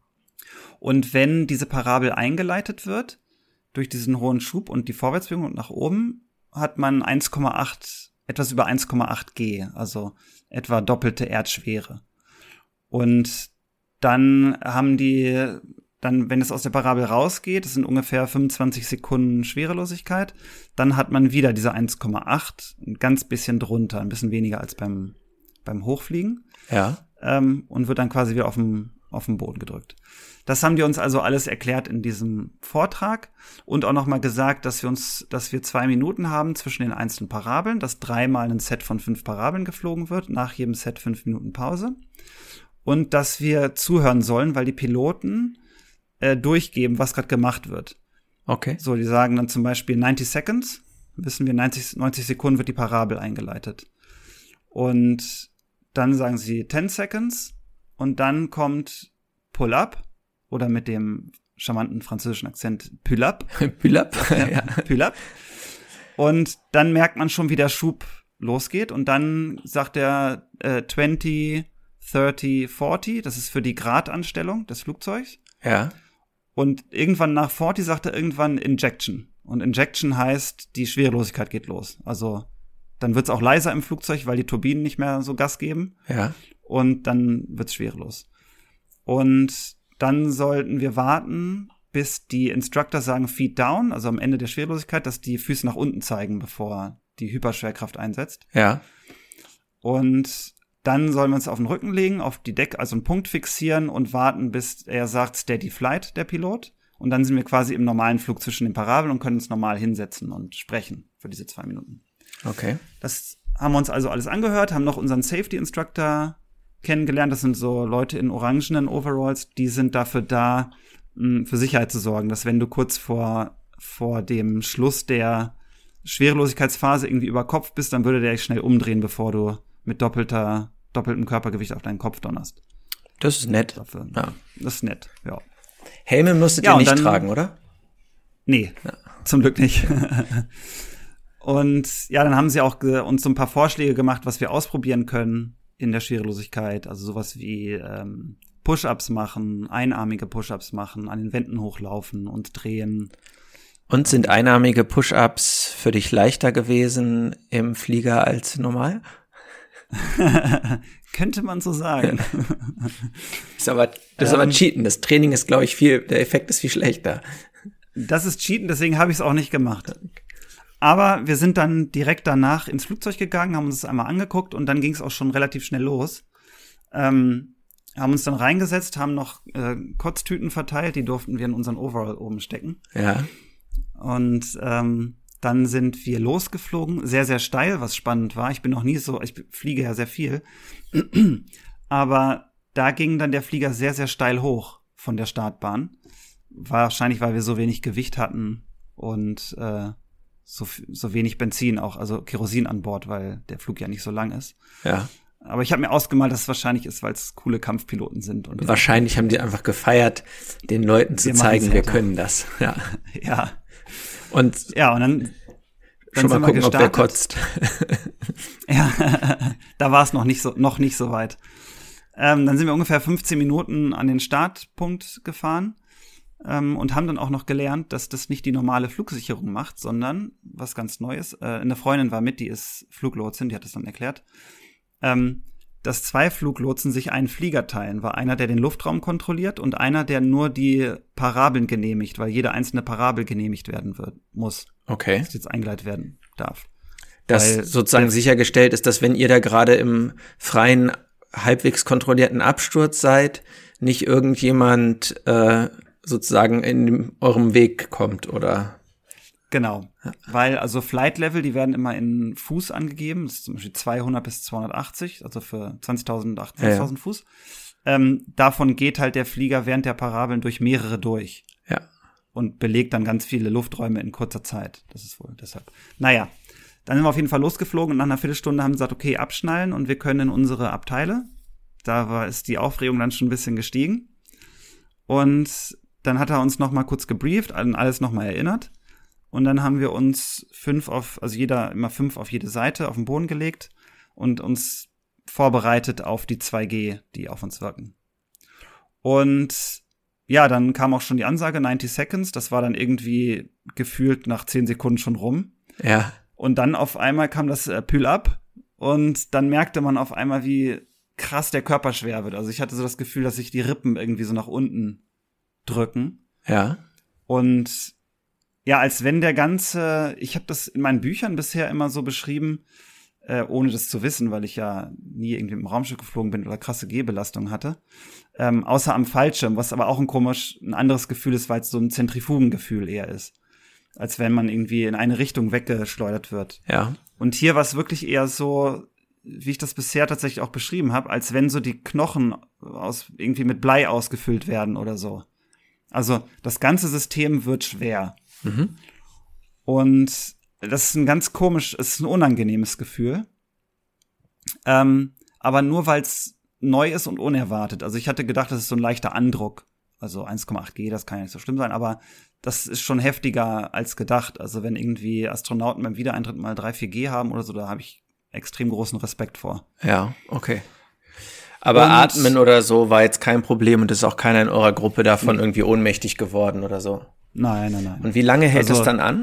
Und wenn diese Parabel eingeleitet wird, durch diesen hohen Schub und die Vorwärtsbewegung und nach oben, hat man etwas über 1,8 G, also etwa doppelte Erdschwere. Und dann wenn es aus der Parabel rausgeht, das sind ungefähr 25 Sekunden Schwerelosigkeit, dann hat man wieder diese 1,8, ein ganz bisschen drunter, ein bisschen weniger als beim Hochfliegen. Ja. Und wird dann quasi wieder auf den Boden gedrückt. Das haben die uns also alles erklärt in diesem Vortrag und auch nochmal gesagt, dass wir 2 Minuten haben zwischen den einzelnen Parabeln, dass 3-mal ein Set von 5 Parabeln geflogen wird, nach jedem Set 5 Minuten Pause und dass wir zuhören sollen, weil die Piloten durchgeben, was gerade gemacht wird. Okay. So, die sagen dann zum Beispiel 90 Seconds, wissen wir, 90 Sekunden wird die Parabel eingeleitet. Und dann sagen sie 10 Seconds und dann kommt Pull Up oder mit dem charmanten französischen Akzent Pull Up. Pull Up. Ja, Pull Up. Und dann merkt man schon, wie der Schub losgeht und dann sagt er 20, 30, 40, das ist für die Gradanstellung des Flugzeugs. Ja. Und irgendwann nach 40 sagt er irgendwann Injection. Und Injection heißt, die Schwerelosigkeit geht los. Also dann wird's auch leiser im Flugzeug, weil die Turbinen nicht mehr so Gas geben. Ja. Und dann wird's schwerelos. Und dann sollten wir warten, bis die Instructor sagen Feet down, also am Ende der Schwerelosigkeit, dass die Füße nach unten zeigen, bevor die Hyperschwerkraft einsetzt. Ja. Und dann sollen wir uns auf den Rücken legen, auf die also einen Punkt fixieren und warten, bis er sagt Steady Flight, der Pilot. Und dann sind wir quasi im normalen Flug zwischen den Parabeln und können uns normal hinsetzen und sprechen für diese 2 Minuten. Okay. Das haben wir uns also alles angehört, haben noch unseren Safety Instructor kennengelernt. Das sind so Leute in orangenen Overalls, die sind dafür da, für Sicherheit zu sorgen, dass wenn du kurz vor dem Schluss der Schwerelosigkeitsphase irgendwie über Kopf bist, dann würde der dich schnell umdrehen, bevor du mit doppeltem Körpergewicht auf deinen Kopf donnerst. Das ist nett. Dafür. Ja. Das ist nett, ja. Helme müsstet ihr nicht tragen, oder? Nee, zum Glück nicht. Und ja, dann haben sie auch uns so ein paar Vorschläge gemacht, was wir ausprobieren können in der Schwerelosigkeit. Also sowas wie Push-Ups machen, einarmige Push-Ups machen, an den Wänden hochlaufen und drehen. Und sind einarmige Push-Ups für dich leichter gewesen im Flieger als normal? Könnte man so sagen. Das ist aber Cheaten. Das Training ist, glaube ich, der Effekt ist viel schlechter. Das ist Cheaten, deswegen habe ich es auch nicht gemacht. Aber wir sind dann direkt danach ins Flugzeug gegangen, haben uns das einmal angeguckt und dann ging es auch schon relativ schnell los. Haben uns dann reingesetzt, haben noch Kotztüten verteilt, die durften wir in unseren Overall oben stecken. Ja. Und dann sind wir losgeflogen, sehr, sehr steil, was spannend war. Ich fliege ja sehr viel. Aber da ging dann der Flieger sehr, sehr steil hoch von der Startbahn. Wahrscheinlich, weil wir so wenig Gewicht hatten und so wenig Benzin auch, also Kerosin an Bord, weil der Flug ja nicht so lang ist. Ja. Aber ich habe mir ausgemalt, dass es wahrscheinlich ist, weil es coole Kampfpiloten sind. Und wahrscheinlich haben die einfach gefeiert, den Leuten zu zeigen, wir können das. Ja. Ja. Und dann schon mal gucken, ob wer kotzt. Ja, da war es noch nicht so weit. Dann sind wir ungefähr 15 Minuten an den Startpunkt gefahren und haben dann auch noch gelernt, dass das nicht die normale Flugsicherung macht, sondern was ganz Neues. Eine Freundin war mit, die ist Fluglotsin, die hat das dann erklärt. Dass 2 Fluglotsen sich einen Flieger teilen, war einer, der den Luftraum kontrolliert und einer, der nur die Parabeln genehmigt, weil jede einzelne Parabel genehmigt werden muss. Okay. Dass jetzt eingeleitet werden darf. Dass sozusagen sichergestellt ist, dass wenn ihr da gerade im freien, halbwegs kontrollierten Absturz seid, nicht irgendjemand sozusagen in eurem Weg kommt, oder? Genau, weil also Flight Level, die werden immer in Fuß angegeben, das ist zum Beispiel 200 bis 280, also für 20.000, 28.000 Fuß. Davon geht halt der Flieger während der Parabeln durch mehrere durch. Ja. Und belegt dann ganz viele Lufträume in kurzer Zeit. Das ist wohl deshalb. Naja, dann sind wir auf jeden Fall losgeflogen und nach einer Viertelstunde haben sie gesagt, okay, abschnallen und wir können in unsere Abteile. Ist die Aufregung dann schon ein bisschen gestiegen. Und dann hat er uns noch mal kurz gebrieft, an alles noch mal erinnert. Und dann haben wir uns 5 jeder immer 5 auf jede Seite auf den Boden gelegt und uns vorbereitet auf die 2G, die auf uns wirken. Und ja, dann kam auch schon die Ansage, 90 Seconds, das war dann irgendwie gefühlt nach 10 Sekunden schon rum. Ja. Und dann auf einmal kam das Pull-up und dann merkte man auf einmal, wie krass der Körper schwer wird. Also ich hatte so das Gefühl, dass sich die Rippen irgendwie so nach unten drücken. Ja. Und ja, als wenn ich habe das in meinen Büchern bisher immer so beschrieben, ohne das zu wissen, weil ich ja nie irgendwie im Raumschiff geflogen bin oder krasse Gehbelastung hatte, außer am Fallschirm, was aber auch ein anderes Gefühl ist, weil es so ein Zentrifugengefühl eher ist, als wenn man irgendwie in eine Richtung weggeschleudert wird. Ja. Und hier war es wirklich eher so, wie ich das bisher tatsächlich auch beschrieben habe, als wenn so die Knochen irgendwie mit Blei ausgefüllt werden oder so. Also das ganze System wird schwer. Mhm. Und das ist es ist ein unangenehmes Gefühl. Aber nur weil es neu ist und unerwartet. Also ich hatte gedacht, das ist so ein leichter Andruck. Also 1,8 G, das kann ja nicht so schlimm sein, aber das ist schon heftiger als gedacht. Also wenn irgendwie Astronauten beim Wiedereintritt mal 3, 4 G haben oder so, da habe ich extrem großen Respekt vor. Ja, okay. Aber Atmen oder so war jetzt kein Problem und ist auch keiner in eurer Gruppe davon irgendwie ohnmächtig geworden oder so? Nein. Und wie lange hält es dann an?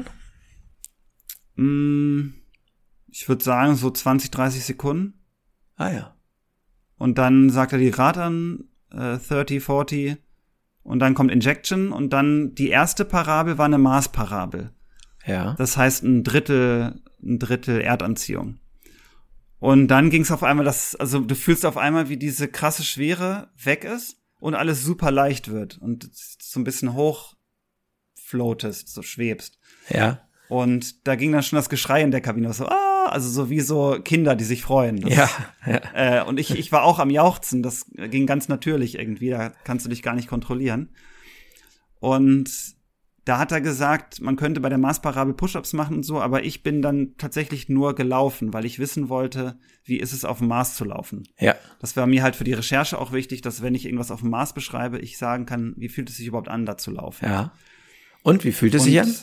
Ich würde sagen, so 20, 30 Sekunden. Ah ja. Und dann sagt er die Rate an, 30, 40. Und dann kommt Injection. Und dann die erste Parabel war eine Mars-Parabel. Ja. Das heißt ein Drittel Erdanziehung. Und dann ging es auf einmal, also du fühlst auf einmal, wie diese krasse Schwere weg ist und alles super leicht wird und so ein bisschen hoch floatest, so schwebst. Ja. Und da ging dann schon das Geschrei in der Kabine so, ah! Also so wie so Kinder, die sich freuen. Ja. Und ich war auch am Jauchzen. Das ging ganz natürlich irgendwie. Da kannst du dich gar nicht kontrollieren. Und da hat er gesagt, man könnte bei der Mars-Parabel Push-Ups machen und so, aber ich bin dann tatsächlich nur gelaufen, weil ich wissen wollte, wie ist es auf dem Mars zu laufen. Ja. Das war mir halt für die Recherche auch wichtig, dass wenn ich irgendwas auf dem Mars beschreibe, ich sagen kann, wie fühlt es sich überhaupt an, da zu laufen. Ja. Und wie fühlt es sich an?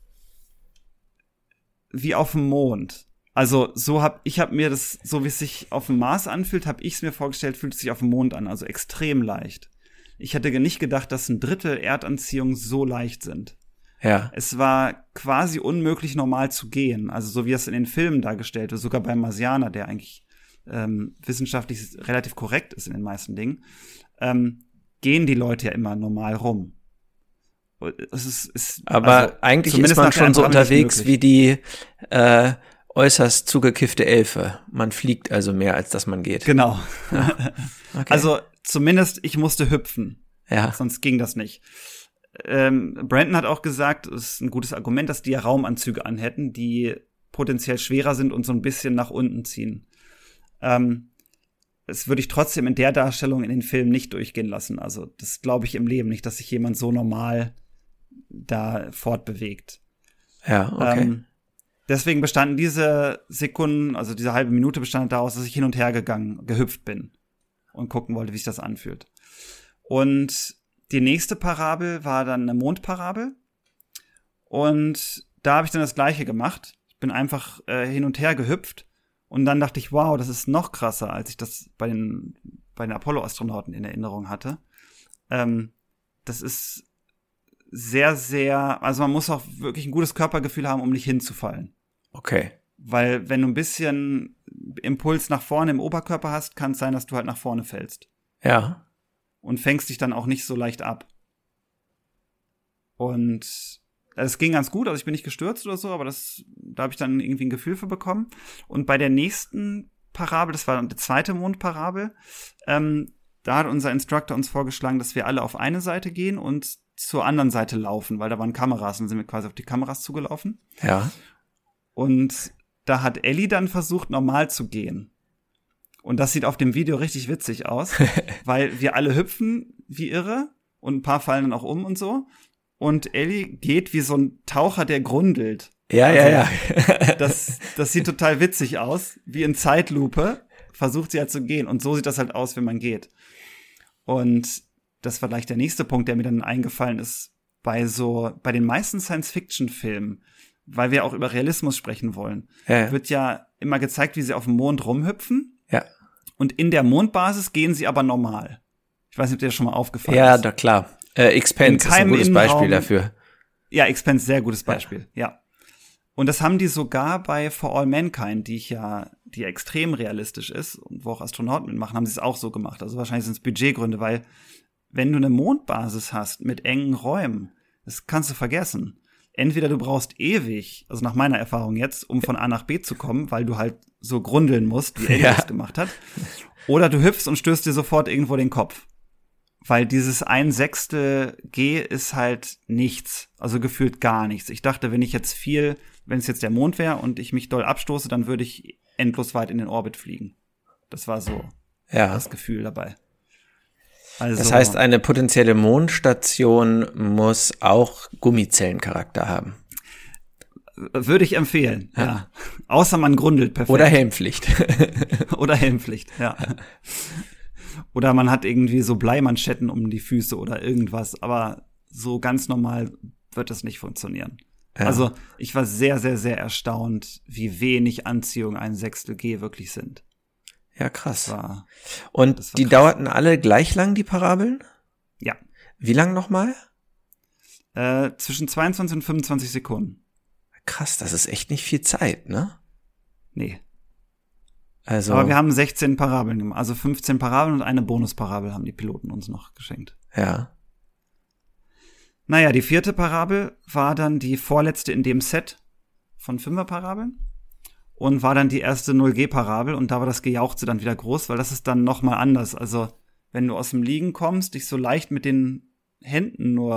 Wie auf dem Mond. Also ich habe mir das, so wie es sich auf dem Mars anfühlt, habe ich es mir vorgestellt, fühlt es sich auf dem Mond an, also extrem leicht. Ich hätte nicht gedacht, dass 1/3 Erdanziehung so leicht sind. Ja. Es war quasi unmöglich, normal zu gehen. Also so wie es in den Filmen dargestellt wird, sogar beim Marsianer, der eigentlich wissenschaftlich relativ korrekt ist in den meisten Dingen, gehen die Leute ja immer normal rum. Aber also, eigentlich ist man schon so unterwegs wie die äußerst zugekiffte Elfe. Man fliegt also mehr, als dass man geht. Genau. Okay. Also zumindest, ich musste hüpfen. Ja. Sonst ging das nicht. Brandon hat auch gesagt, es ist ein gutes Argument, dass die ja Raumanzüge anhätten, die potenziell schwerer sind und so ein bisschen nach unten ziehen. Das würde ich trotzdem in der Darstellung in den Filmen nicht durchgehen lassen. Also das glaube ich im Leben nicht, dass sich jemand so normal da fortbewegt. Ja, okay. Deswegen bestanden diese Sekunden, also diese halbe Minute bestand daraus, dass ich hin und her gehüpft bin und gucken wollte, wie sich das anfühlt. Und die nächste Parabel war dann eine Mondparabel. Und da habe ich dann das Gleiche gemacht. Ich bin einfach hin und her gehüpft. Und dann dachte ich, wow, das ist noch krasser, als ich das bei den Apollo-Astronauten in Erinnerung hatte. Das ist sehr, sehr, also man muss auch wirklich ein gutes Körpergefühl haben, um nicht hinzufallen. Okay. Weil wenn du ein bisschen Impuls nach vorne im Oberkörper hast, kann es sein, dass du halt nach vorne fällst. Ja. Und fängst dich dann auch nicht so leicht ab. Und es ging ganz gut, also ich bin nicht gestürzt oder so, aber da habe ich dann irgendwie ein Gefühl für bekommen. Und bei der nächsten Parabel, das war dann die zweite Mondparabel, da hat unser Instructor uns vorgeschlagen, dass wir alle auf eine Seite gehen und zur anderen Seite laufen, weil da waren Kameras und sind wir quasi auf die Kameras zugelaufen. Ja. Und da hat Ellie dann versucht, normal zu gehen. Und das sieht auf dem Video richtig witzig aus, weil wir alle hüpfen wie irre und ein paar fallen dann auch um und so. Und Ellie geht wie so ein Taucher, der grundelt. Ja, also, ja. Das sieht total witzig aus. Wie in Zeitlupe versucht sie halt zu gehen. Und so sieht das halt aus, wenn man geht. Und das war gleich der nächste Punkt, der mir dann eingefallen ist. Bei den meisten Science-Fiction-Filmen, weil wir auch über Realismus sprechen wollen, wird ja immer gezeigt, wie sie auf dem Mond rumhüpfen. Ja. Und in der Mondbasis gehen sie aber normal. Ich weiß nicht, ob dir das schon mal aufgefallen ist. Ja, da klar. Expense ist ein gutes Beispiel dafür. Ja, Expense, sehr gutes Beispiel, ja. Und das haben die sogar bei For All Mankind, die extrem realistisch ist und wo auch Astronauten mitmachen, haben sie es auch so gemacht. Also wahrscheinlich sind es Budgetgründe, weil wenn du eine Mondbasis hast mit engen Räumen, das kannst du vergessen. Entweder du brauchst ewig, also nach meiner Erfahrung jetzt, um von A nach B zu kommen, weil du halt so grundeln musst, wie Ellie das gemacht hat. Oder du hüpfst und stößt dir sofort irgendwo den Kopf. Weil dieses 1/6 G ist halt nichts, also gefühlt gar nichts. Ich dachte, wenn es jetzt der Mond wäre und ich mich doll abstoße, dann würde ich endlos weit in den Orbit fliegen. Das war so das Gefühl dabei. Also, das heißt, eine potenzielle Mondstation muss auch Gummizellencharakter haben. Würde ich empfehlen, ja. Außer man grundelt perfekt. Oder Helmpflicht. Oder Helmpflicht, ja. Oder man hat irgendwie so Bleimanschetten um die Füße oder irgendwas. Aber so ganz normal wird das nicht funktionieren. Ja. Also ich war sehr, sehr, sehr erstaunt, wie wenig Anziehung 1/6 G wirklich sind. Ja, krass. Und die dauerten alle gleich lang, die Parabeln? Ja. Wie lang nochmal? Zwischen 22 und 25 Sekunden. Krass, das ist echt nicht viel Zeit, ne? Nee. Also, aber wir haben 16 Parabeln gemacht. Also 15 Parabeln und eine Bonusparabel haben die Piloten uns noch geschenkt. Ja. Naja, die 4. Parabel war dann die vorletzte in dem Set von 5er Parabeln und war dann die erste 0G-Parabel und da war das Gejauchze dann wieder groß, weil das ist dann nochmal anders. Also wenn du aus dem Liegen kommst, dich so leicht mit den Händen nur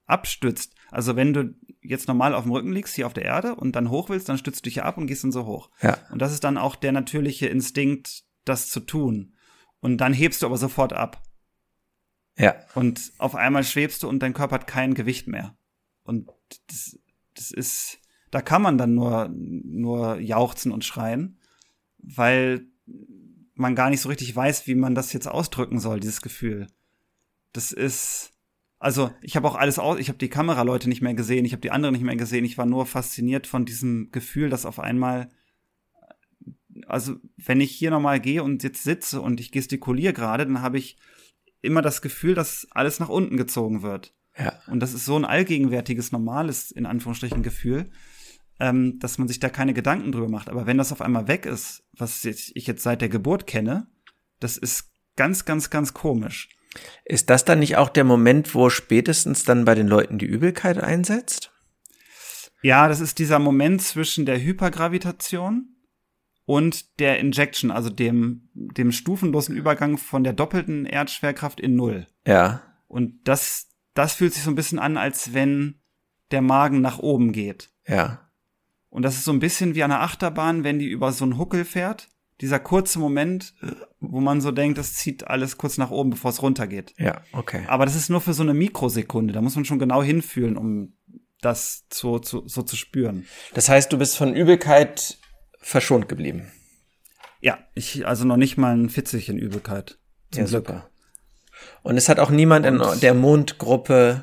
abstützt, also wenn du jetzt normal auf dem Rücken liegst, hier auf der Erde und dann hoch willst, dann stützt du dich ja ab und gehst dann so hoch. Ja. Und das ist dann auch der natürliche Instinkt, das zu tun. Und dann hebst du aber sofort ab. Ja. Und auf einmal schwebst du und dein Körper hat kein Gewicht mehr. Und das ist, da kann man dann nur jauchzen und schreien, weil man gar nicht so richtig weiß, wie man das jetzt ausdrücken soll, dieses Gefühl. Das ist, also ich habe auch ich habe die Kameraleute nicht mehr gesehen, ich habe die anderen nicht mehr gesehen, ich war nur fasziniert von diesem Gefühl, dass auf einmal, also wenn ich hier nochmal gehe und jetzt sitze und ich gestikuliere gerade, dann habe ich immer das Gefühl, dass alles nach unten gezogen wird. Ja. Und das ist so ein allgegenwärtiges, normales, in Anführungsstrichen, Gefühl, dass man sich da keine Gedanken drüber macht. Aber wenn das auf einmal weg ist, was ich jetzt seit der Geburt kenne, das ist ganz, ganz, ganz komisch. Ist das dann nicht auch der Moment, wo spätestens dann bei den Leuten die Übelkeit einsetzt? Ja, das ist dieser Moment zwischen der Hypergravitation und der Injection, also dem stufenlosen Übergang von der doppelten Erdschwerkraft in Null. Ja. Und das fühlt sich so ein bisschen an, als wenn der Magen nach oben geht. Ja. Und das ist so ein bisschen wie an einer Achterbahn, wenn die über so einen Huckel fährt. Dieser kurze Moment, wo man so denkt, das zieht alles kurz nach oben, bevor es runtergeht. Ja, okay. Aber das ist nur für so eine Mikrosekunde. Da muss man schon genau hinfühlen, um das so zu spüren. Das heißt, du bist von Übelkeit verschont geblieben. Ja, also noch nicht mal ein Fitzelchen Übelkeit. Zum Ja, Glück. super. Und es hat auch niemand in der Mondgruppe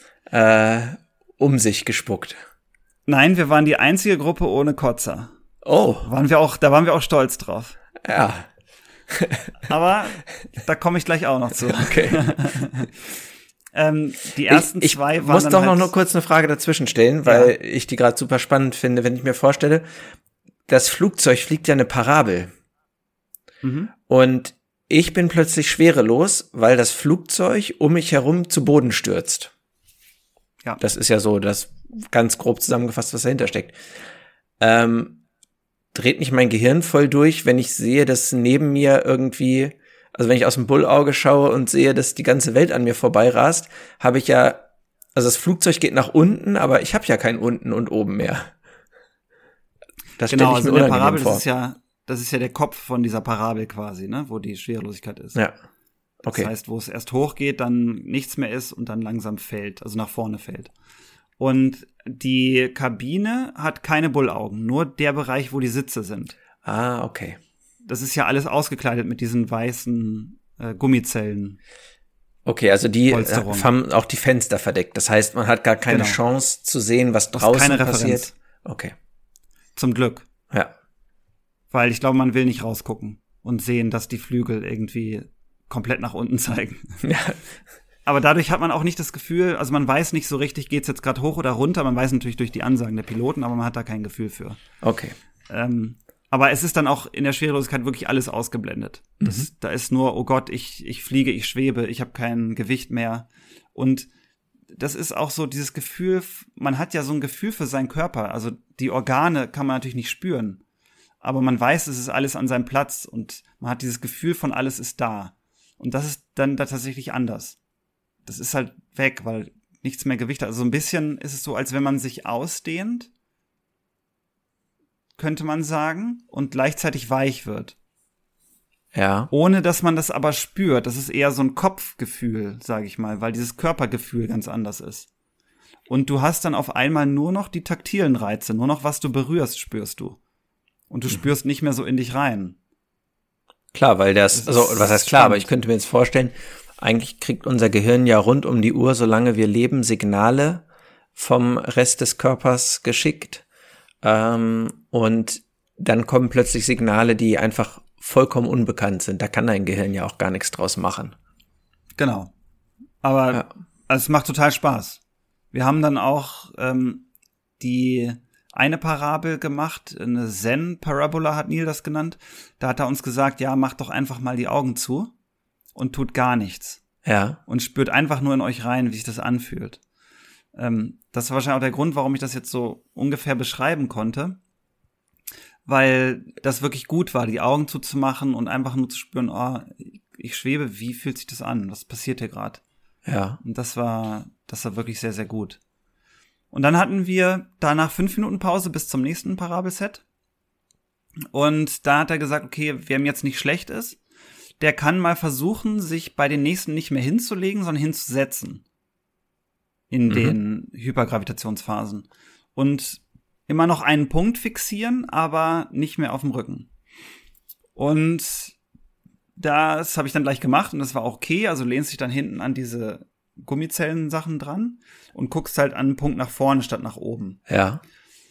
um sich gespuckt. Nein, wir waren die einzige Gruppe ohne Kotzer. Oh. Da waren wir auch stolz drauf. Ja. Aber da komme ich gleich auch noch zu. Okay. Die ersten zwei waren Ich muss dann doch halt noch eine kurze Frage dazwischen stellen, weil ich die gerade super spannend finde, wenn ich mir vorstelle, das Flugzeug fliegt ja eine Parabel. Mhm. Und ich bin plötzlich schwerelos, weil das Flugzeug um mich herum zu Boden stürzt. Ja. Das ist ja so das ganz grob zusammengefasst, was dahinter steckt. Dreht mich mein Gehirn voll durch, wenn ich sehe, dass neben mir irgendwie, also wenn ich aus dem Bullauge schaue und sehe, dass die ganze Welt an mir vorbeirast, habe ich ja, also das Flugzeug geht nach unten, aber ich habe ja kein unten und oben mehr. Das stelle Genau, ich also mir in der unangenehm Parabel, vor. das ist ja der Kopf von dieser Parabel quasi, ne, wo die Schwerelosigkeit ist. Ja. Okay. Das heißt, wo es erst hochgeht, dann nichts mehr ist und dann langsam fällt, also nach vorne fällt. Und die Kabine hat keine Bullaugen, nur der Bereich, wo die Sitze sind. Ah, okay. Das ist ja alles ausgekleidet mit diesen weißen Gummizellen. Okay, also die Polsterung. haben auch die Fenster verdeckt. Das heißt, man hat gar keine Genau. Chance zu sehen, was Das ist draußen keine Referenz. passiert. Okay. Zum Glück. Ja. Weil ich glaube, man will nicht rausgucken und sehen, dass die Flügel irgendwie komplett nach unten zeigen. Ja. Aber dadurch hat man auch nicht das Gefühl, also man weiß nicht so richtig, geht's jetzt gerade hoch oder runter. Man weiß natürlich durch die Ansagen der Piloten, aber man hat da kein Gefühl für. Okay. Aber es ist dann auch in der Schwerelosigkeit wirklich alles ausgeblendet. Da ist nur, oh Gott, ich fliege, ich schwebe, ich habe kein Gewicht mehr. Und das ist auch so dieses Gefühl, man hat ja so ein Gefühl für seinen Körper. Also die Organe kann man natürlich nicht spüren. Aber man weiß, es ist alles an seinem Platz und man hat dieses Gefühl von alles ist da. Und das ist dann da tatsächlich anders. Das ist halt weg, weil nichts mehr Gewicht hat. Also so ein bisschen ist es so, als wenn man sich ausdehnt, könnte man sagen, und gleichzeitig weich wird. Ja. Ohne, dass man das aber spürt. Das ist eher so ein Kopfgefühl, sage ich mal, weil dieses Körpergefühl ganz anders ist. Und du hast dann auf einmal nur noch die taktilen Reize, nur noch was du berührst, spürst du. Und du spürst nicht mehr so in dich rein. Klar, weil also was heißt klar, aber ich könnte mir jetzt vorstellen, eigentlich kriegt unser Gehirn ja rund um die Uhr, solange wir leben, Signale vom Rest des Körpers geschickt. Und dann kommen plötzlich Signale, die einfach vollkommen unbekannt sind. Da kann dein Gehirn ja auch gar nichts draus machen. Genau. Aber Ja. Also es macht total Spaß. Wir haben dann auch die eine Parabel gemacht, eine Zen-Parabola hat Neil das genannt. Da hat er uns gesagt, ja, macht doch einfach mal die Augen zu und tut gar nichts. Ja. Und spürt einfach nur in euch rein, wie sich das anfühlt. Das ist wahrscheinlich auch der Grund, warum ich das jetzt so ungefähr beschreiben konnte. Weil das wirklich gut war, die Augen zuzumachen und einfach nur zu spüren, oh, ich schwebe, wie fühlt sich das an? Was passiert hier gerade? Ja. Und das war wirklich sehr, sehr gut. Und dann hatten wir danach 5 Minuten Pause bis zum nächsten Parabelset. Und da hat er gesagt, okay, wer ihm jetzt nicht schlecht ist, der kann mal versuchen, sich bei den nächsten nicht mehr hinzulegen, sondern hinzusetzen. In den Hypergravitationsphasen. Und immer noch einen Punkt fixieren, aber nicht mehr auf dem Rücken. Und das habe ich dann gleich gemacht und das war auch okay. Also lehnst dich dann hinten an diese Gummizellen-Sachen dran und guckst halt an einen Punkt nach vorne statt nach oben. Ja.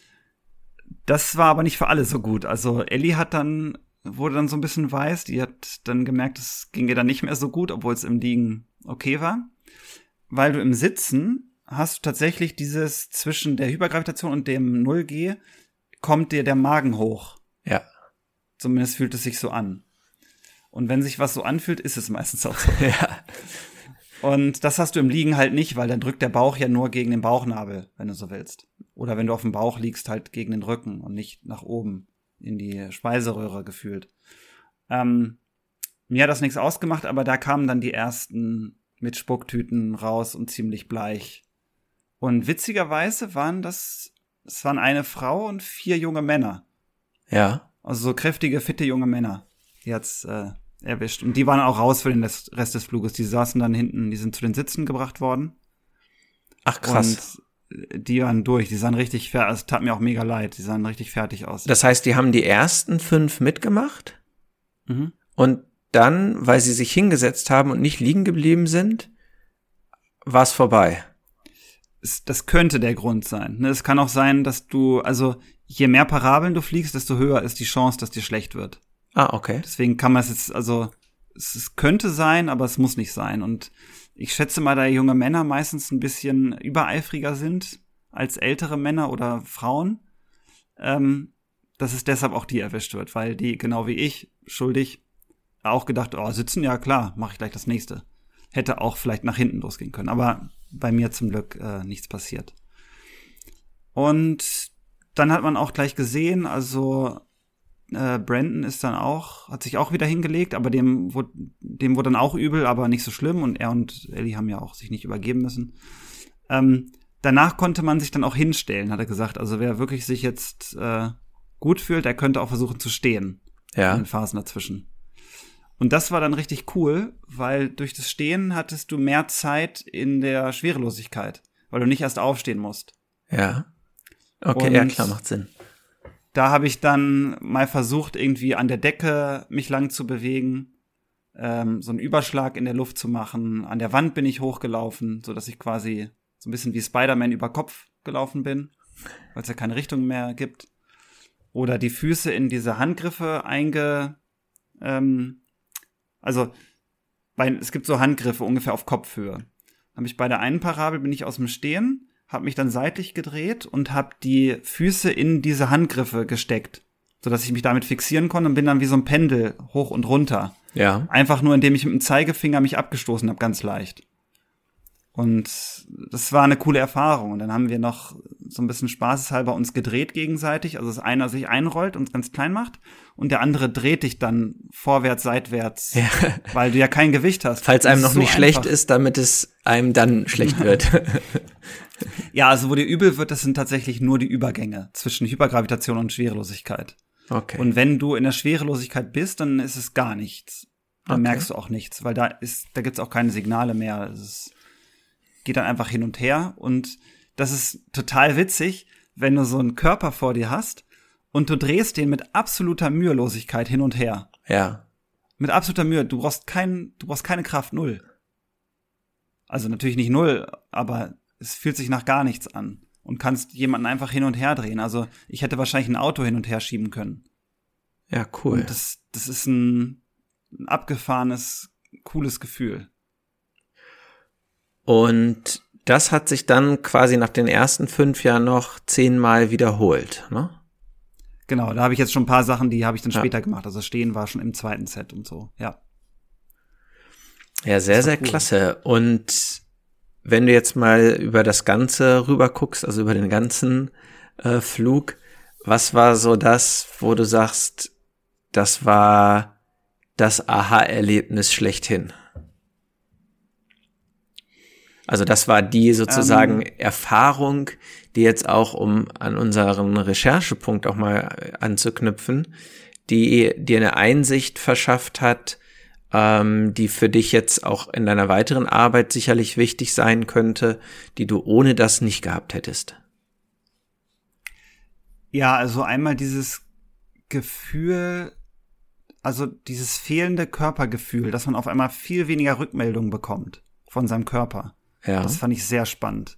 Das war aber nicht für alle so gut. Also Ellie wurde dann so ein bisschen weiß. Die hat dann gemerkt, es ging ihr dann nicht mehr so gut, obwohl es im Liegen okay war. Weil du im Sitzen hast du tatsächlich dieses zwischen der Hypergravitation und dem 0G kommt dir der Magen hoch. Ja. Zumindest fühlt es sich so an. Und wenn sich was so anfühlt, ist es meistens auch so. Ja. Und das hast du im Liegen halt nicht, weil dann drückt der Bauch ja nur gegen den Bauchnabel, wenn du so willst. Oder wenn du auf dem Bauch liegst, halt gegen den Rücken und nicht nach oben in die Speiseröhre gefühlt. Mir hat das nichts ausgemacht, aber da kamen dann die ersten mit Spucktüten raus und ziemlich bleich. Und witzigerweise waren es waren eine Frau und 4 junge Männer. Ja. Also so kräftige, fitte junge Männer. Die hat's erwischt. Und die waren auch raus für den Rest des Fluges. Die saßen dann hinten, die sind zu den Sitzen gebracht worden. Ach, krass. Und die waren durch. Die sahen richtig fertig. Es tat mir auch mega leid. Die sahen richtig fertig aus. Das heißt, die haben die ersten 5 mitgemacht Mhm. und dann, weil sie sich hingesetzt haben und nicht liegen geblieben sind, war es vorbei. Das könnte der Grund sein. Ne? Es kann auch sein, dass je mehr Parabeln du fliegst, desto höher ist die Chance, dass dir schlecht wird. Ah, okay. Deswegen kann man es jetzt, es könnte sein, aber es muss nicht sein. Und ich schätze mal, da junge Männer meistens ein bisschen übereifriger sind als ältere Männer oder Frauen, dass es deshalb auch die erwischt wird, weil die, genau wie ich, schuldig, auch gedacht, sitzen, ja klar, mache ich gleich das nächste. Hätte auch vielleicht nach hinten losgehen können, aber bei mir zum Glück nichts passiert. Und dann hat man auch gleich gesehen, also Brandon hat sich auch wieder hingelegt, aber dem wurde dann auch übel, aber nicht so schlimm und er und Ellie haben ja auch sich nicht übergeben müssen. Danach konnte man sich dann auch hinstellen, hat er gesagt. Also wer wirklich sich jetzt gut fühlt, der könnte auch versuchen zu stehen. Ja. In den Phasen dazwischen. Und das war dann richtig cool, weil durch das Stehen hattest du mehr Zeit in der Schwerelosigkeit, weil du nicht erst aufstehen musst. Ja. Okay, Und ja klar, macht Sinn. Da habe ich dann mal versucht, irgendwie an der Decke mich lang zu bewegen, so einen Überschlag in der Luft zu machen. An der Wand bin ich hochgelaufen, so dass ich quasi so ein bisschen wie Spider-Man über Kopf gelaufen bin, weil es ja keine Richtung mehr gibt. Oder die Füße in diese Handgriffe es gibt so Handgriffe ungefähr auf Kopfhöhe. Habe ich bei der einen Parabel bin ich aus dem Stehen, habe mich dann seitlich gedreht und habe die Füße in diese Handgriffe gesteckt, sodass ich mich damit fixieren konnte und bin dann wie so ein Pendel hoch und runter. Ja. Einfach nur, indem ich mit dem Zeigefinger mich abgestoßen habe, ganz leicht. Und das war eine coole Erfahrung. Und dann haben wir noch so ein bisschen spaßeshalber uns gedreht gegenseitig. Also dass einer sich einrollt und ganz klein macht und der andere dreht dich dann vorwärts, seitwärts, Ja. weil du ja kein Gewicht hast. Falls einem noch so nicht schlecht einfach. ist, damit es einem dann schlecht wird. Ja, also wo dir übel wird, das sind tatsächlich nur die Übergänge zwischen Hypergravitation und Schwerelosigkeit. Okay. Und wenn du in der Schwerelosigkeit bist, dann ist es gar nichts. Dann Okay. merkst du auch nichts, weil da gibt's auch keine Signale mehr. Es geht dann einfach hin und her. Und das ist total witzig, wenn du so einen Körper vor dir hast und du drehst den mit absoluter Mühelosigkeit hin und her. Ja. Mit absoluter Mühe. Du brauchst keine Kraft, 0. Also natürlich nicht 0, aber es fühlt sich nach gar nichts an. Und kannst jemanden einfach hin und her drehen. Also ich hätte wahrscheinlich ein Auto hin und her schieben können. Ja, cool. Und das ist ein abgefahrenes, cooles Gefühl. Und das hat sich dann quasi nach den ersten 5 Jahren noch 10-mal wiederholt, ne? Genau, da habe ich jetzt schon ein paar Sachen, die habe ich dann Ja. später gemacht. Also Stehen war schon im zweiten Set und so, ja. Ja, sehr, sehr cool. klasse. Und wenn du jetzt mal über das Ganze rüber guckst, also über den ganzen Flug, was war so das, wo du sagst, das war das Aha-Erlebnis schlechthin? Also das war die sozusagen Erfahrung, die jetzt auch, um an unseren Recherchepunkt auch mal anzuknüpfen, die dir eine Einsicht verschafft hat, die für dich jetzt auch in deiner weiteren Arbeit sicherlich wichtig sein könnte, die du ohne das nicht gehabt hättest. Ja, also einmal dieses Gefühl, also dieses fehlende Körpergefühl, dass man auf einmal viel weniger Rückmeldungen bekommt von seinem Körper. Ja. Das fand ich sehr spannend.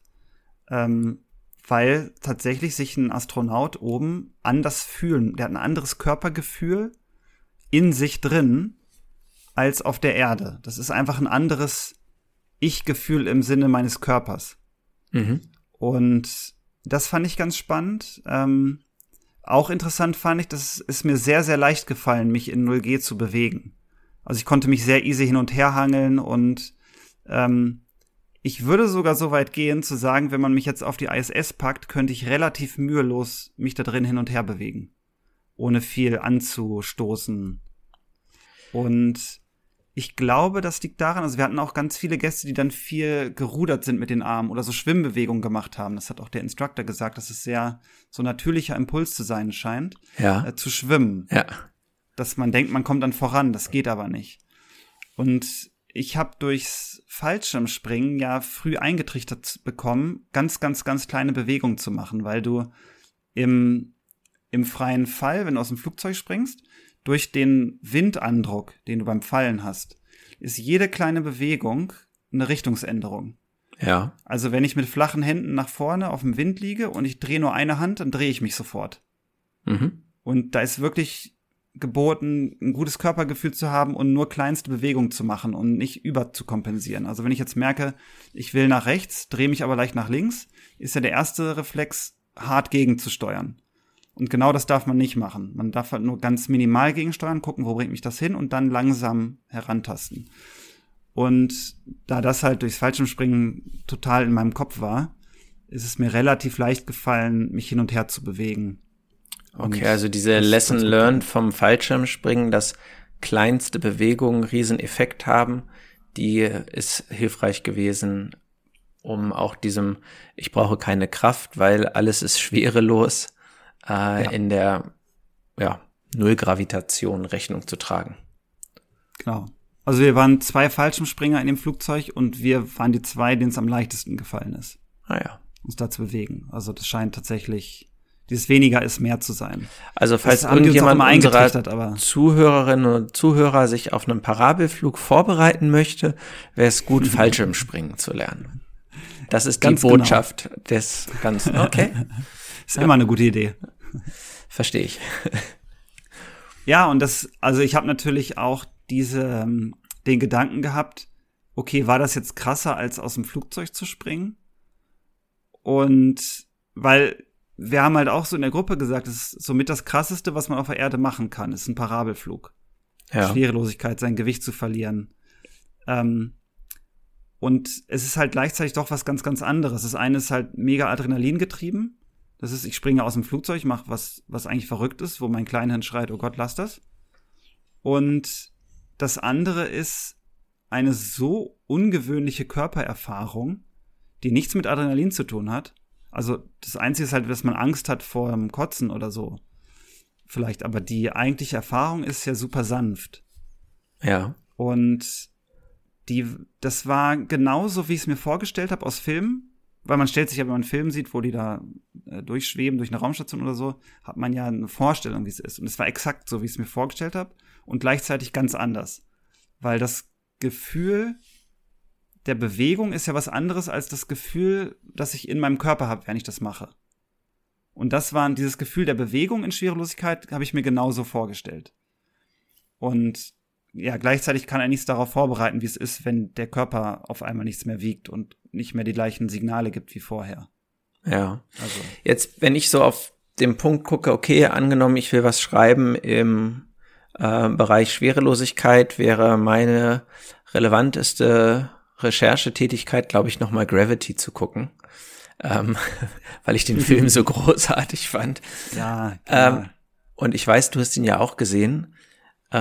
Weil tatsächlich sich ein Astronaut oben anders fühlen, der hat ein anderes Körpergefühl in sich drin als auf der Erde. Das ist einfach ein anderes Ich-Gefühl im Sinne meines Körpers. Mhm. Und das fand ich ganz spannend. Auch interessant fand ich, dass es mir sehr, sehr leicht gefallen, mich in 0G zu bewegen. Also ich konnte mich sehr easy hin und her hangeln und ich würde sogar so weit gehen, zu sagen, wenn man mich jetzt auf die ISS packt, könnte ich relativ mühelos mich da drin hin und her bewegen. Ohne viel anzustoßen. Und ich glaube, das liegt daran, also wir hatten auch ganz viele Gäste, die dann viel gerudert sind mit den Armen oder so Schwimmbewegungen gemacht haben. Das hat auch der Instructor gesagt, dass es sehr so natürlicher Impuls zu sein scheint, zu schwimmen. Ja. Dass man denkt, man kommt dann voran, das geht aber nicht. Und ich habe durchs Fallschirmspringen ja früh eingetrichtert bekommen, ganz, ganz, ganz kleine Bewegungen zu machen, weil du im freien Fall, wenn du aus dem Flugzeug springst, durch den Windandruck, den du beim Fallen hast, ist jede kleine Bewegung eine Richtungsänderung. Ja. Also wenn ich mit flachen Händen nach vorne auf dem Wind liege und ich drehe nur eine Hand, dann drehe ich mich sofort. Mhm. Und da ist wirklich geboten, ein gutes Körpergefühl zu haben und nur kleinste Bewegungen zu machen und nicht überzukompensieren. Also wenn ich jetzt merke, ich will nach rechts, drehe mich aber leicht nach links, ist ja der erste Reflex, hart gegenzusteuern. Und genau das darf man nicht machen. Man darf halt nur ganz minimal gegensteuern, gucken, wo bringt mich das hin und dann langsam herantasten. Und da das halt durchs Fallschirmspringen total in meinem Kopf war, ist es mir relativ leicht gefallen, mich hin und her zu bewegen. Okay, also diese Lesson learned vom Fallschirmspringen, dass kleinste Bewegungen riesen Effekt haben, die ist hilfreich gewesen, um auch diesem, ich brauche keine Kraft, weil alles ist schwerelos, in der Nullgravitation Rechnung zu tragen. Genau. Also wir waren 2 Fallschirmspringer in dem Flugzeug und wir waren die 2, denen es am leichtesten gefallen ist. Ah ja. Uns da zu bewegen. Also das scheint tatsächlich, dieses weniger ist mehr zu sein. Also falls irgendjemand unserer Zuhörerinnen und Zuhörer sich auf einen Parabelflug vorbereiten möchte, wäre es gut, Fallschirmspringen zu lernen. Das ist die Botschaft des Ganzen. Okay. Ist immer eine gute Idee. Verstehe ich. Ja, und also ich habe natürlich auch den Gedanken gehabt, okay, war das jetzt krasser, als aus dem Flugzeug zu springen? Und weil wir haben halt auch so in der Gruppe gesagt, das ist somit das Krasseste, was man auf der Erde machen kann, ist ein Parabelflug. Ja. Schwerelosigkeit, sein Gewicht zu verlieren. Und es ist halt gleichzeitig doch was ganz, ganz anderes. Das eine ist halt mega Adrenalin getrieben. Das ist, ich springe aus dem Flugzeug, mache was eigentlich verrückt ist, wo mein Kleinhirn schreit, oh Gott, lass das. Und das andere ist eine so ungewöhnliche Körpererfahrung, die nichts mit Adrenalin zu tun hat. Also das Einzige ist halt, dass man Angst hat vor dem Kotzen oder so. Vielleicht, aber die eigentliche Erfahrung ist ja super sanft. Ja. Und das war genauso, wie ich es mir vorgestellt habe aus Filmen. Weil man stellt sich ja, wenn man einen Film sieht, wo die da durchschweben durch eine Raumstation oder so, hat man ja eine Vorstellung, wie es ist. Und es war exakt so, wie ich es mir vorgestellt habe und gleichzeitig ganz anders. Weil das Gefühl der Bewegung ist ja was anderes als das Gefühl, das ich in meinem Körper habe, während ich das mache. Und dieses Gefühl der Bewegung in Schwerelosigkeit habe ich mir genauso vorgestellt. Und ja, gleichzeitig kann er nichts darauf vorbereiten, wie es ist, wenn der Körper auf einmal nichts mehr wiegt und nicht mehr die gleichen Signale gibt wie vorher. Ja. Also. Jetzt, wenn ich so auf den Punkt gucke, okay, angenommen, ich will was schreiben im Bereich Schwerelosigkeit, wäre meine relevanteste Recherchetätigkeit, glaube ich, nochmal Gravity zu gucken, weil ich den Film so großartig fand. Ja, genau. Und ich weiß, du hast ihn ja auch gesehen.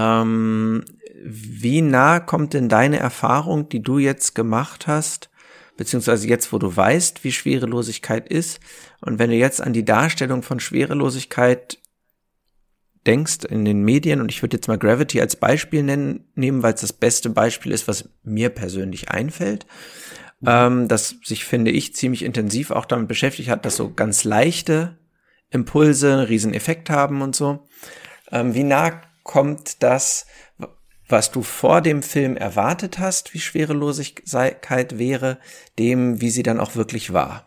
Wie nah kommt denn deine Erfahrung, die du jetzt gemacht hast, beziehungsweise jetzt, wo du weißt, wie Schwerelosigkeit ist, und wenn du jetzt an die Darstellung von Schwerelosigkeit denkst in den Medien, und ich würde jetzt mal Gravity als Beispiel nehmen, weil es das beste Beispiel ist, was mir persönlich einfällt, das sich, finde ich, ziemlich intensiv auch damit beschäftigt hat, dass so ganz leichte Impulse einen riesen Effekt haben und so. Wie nah kommt das, was du vor dem Film erwartet hast, wie Schwerelosigkeit wäre, dem, wie sie dann auch wirklich war?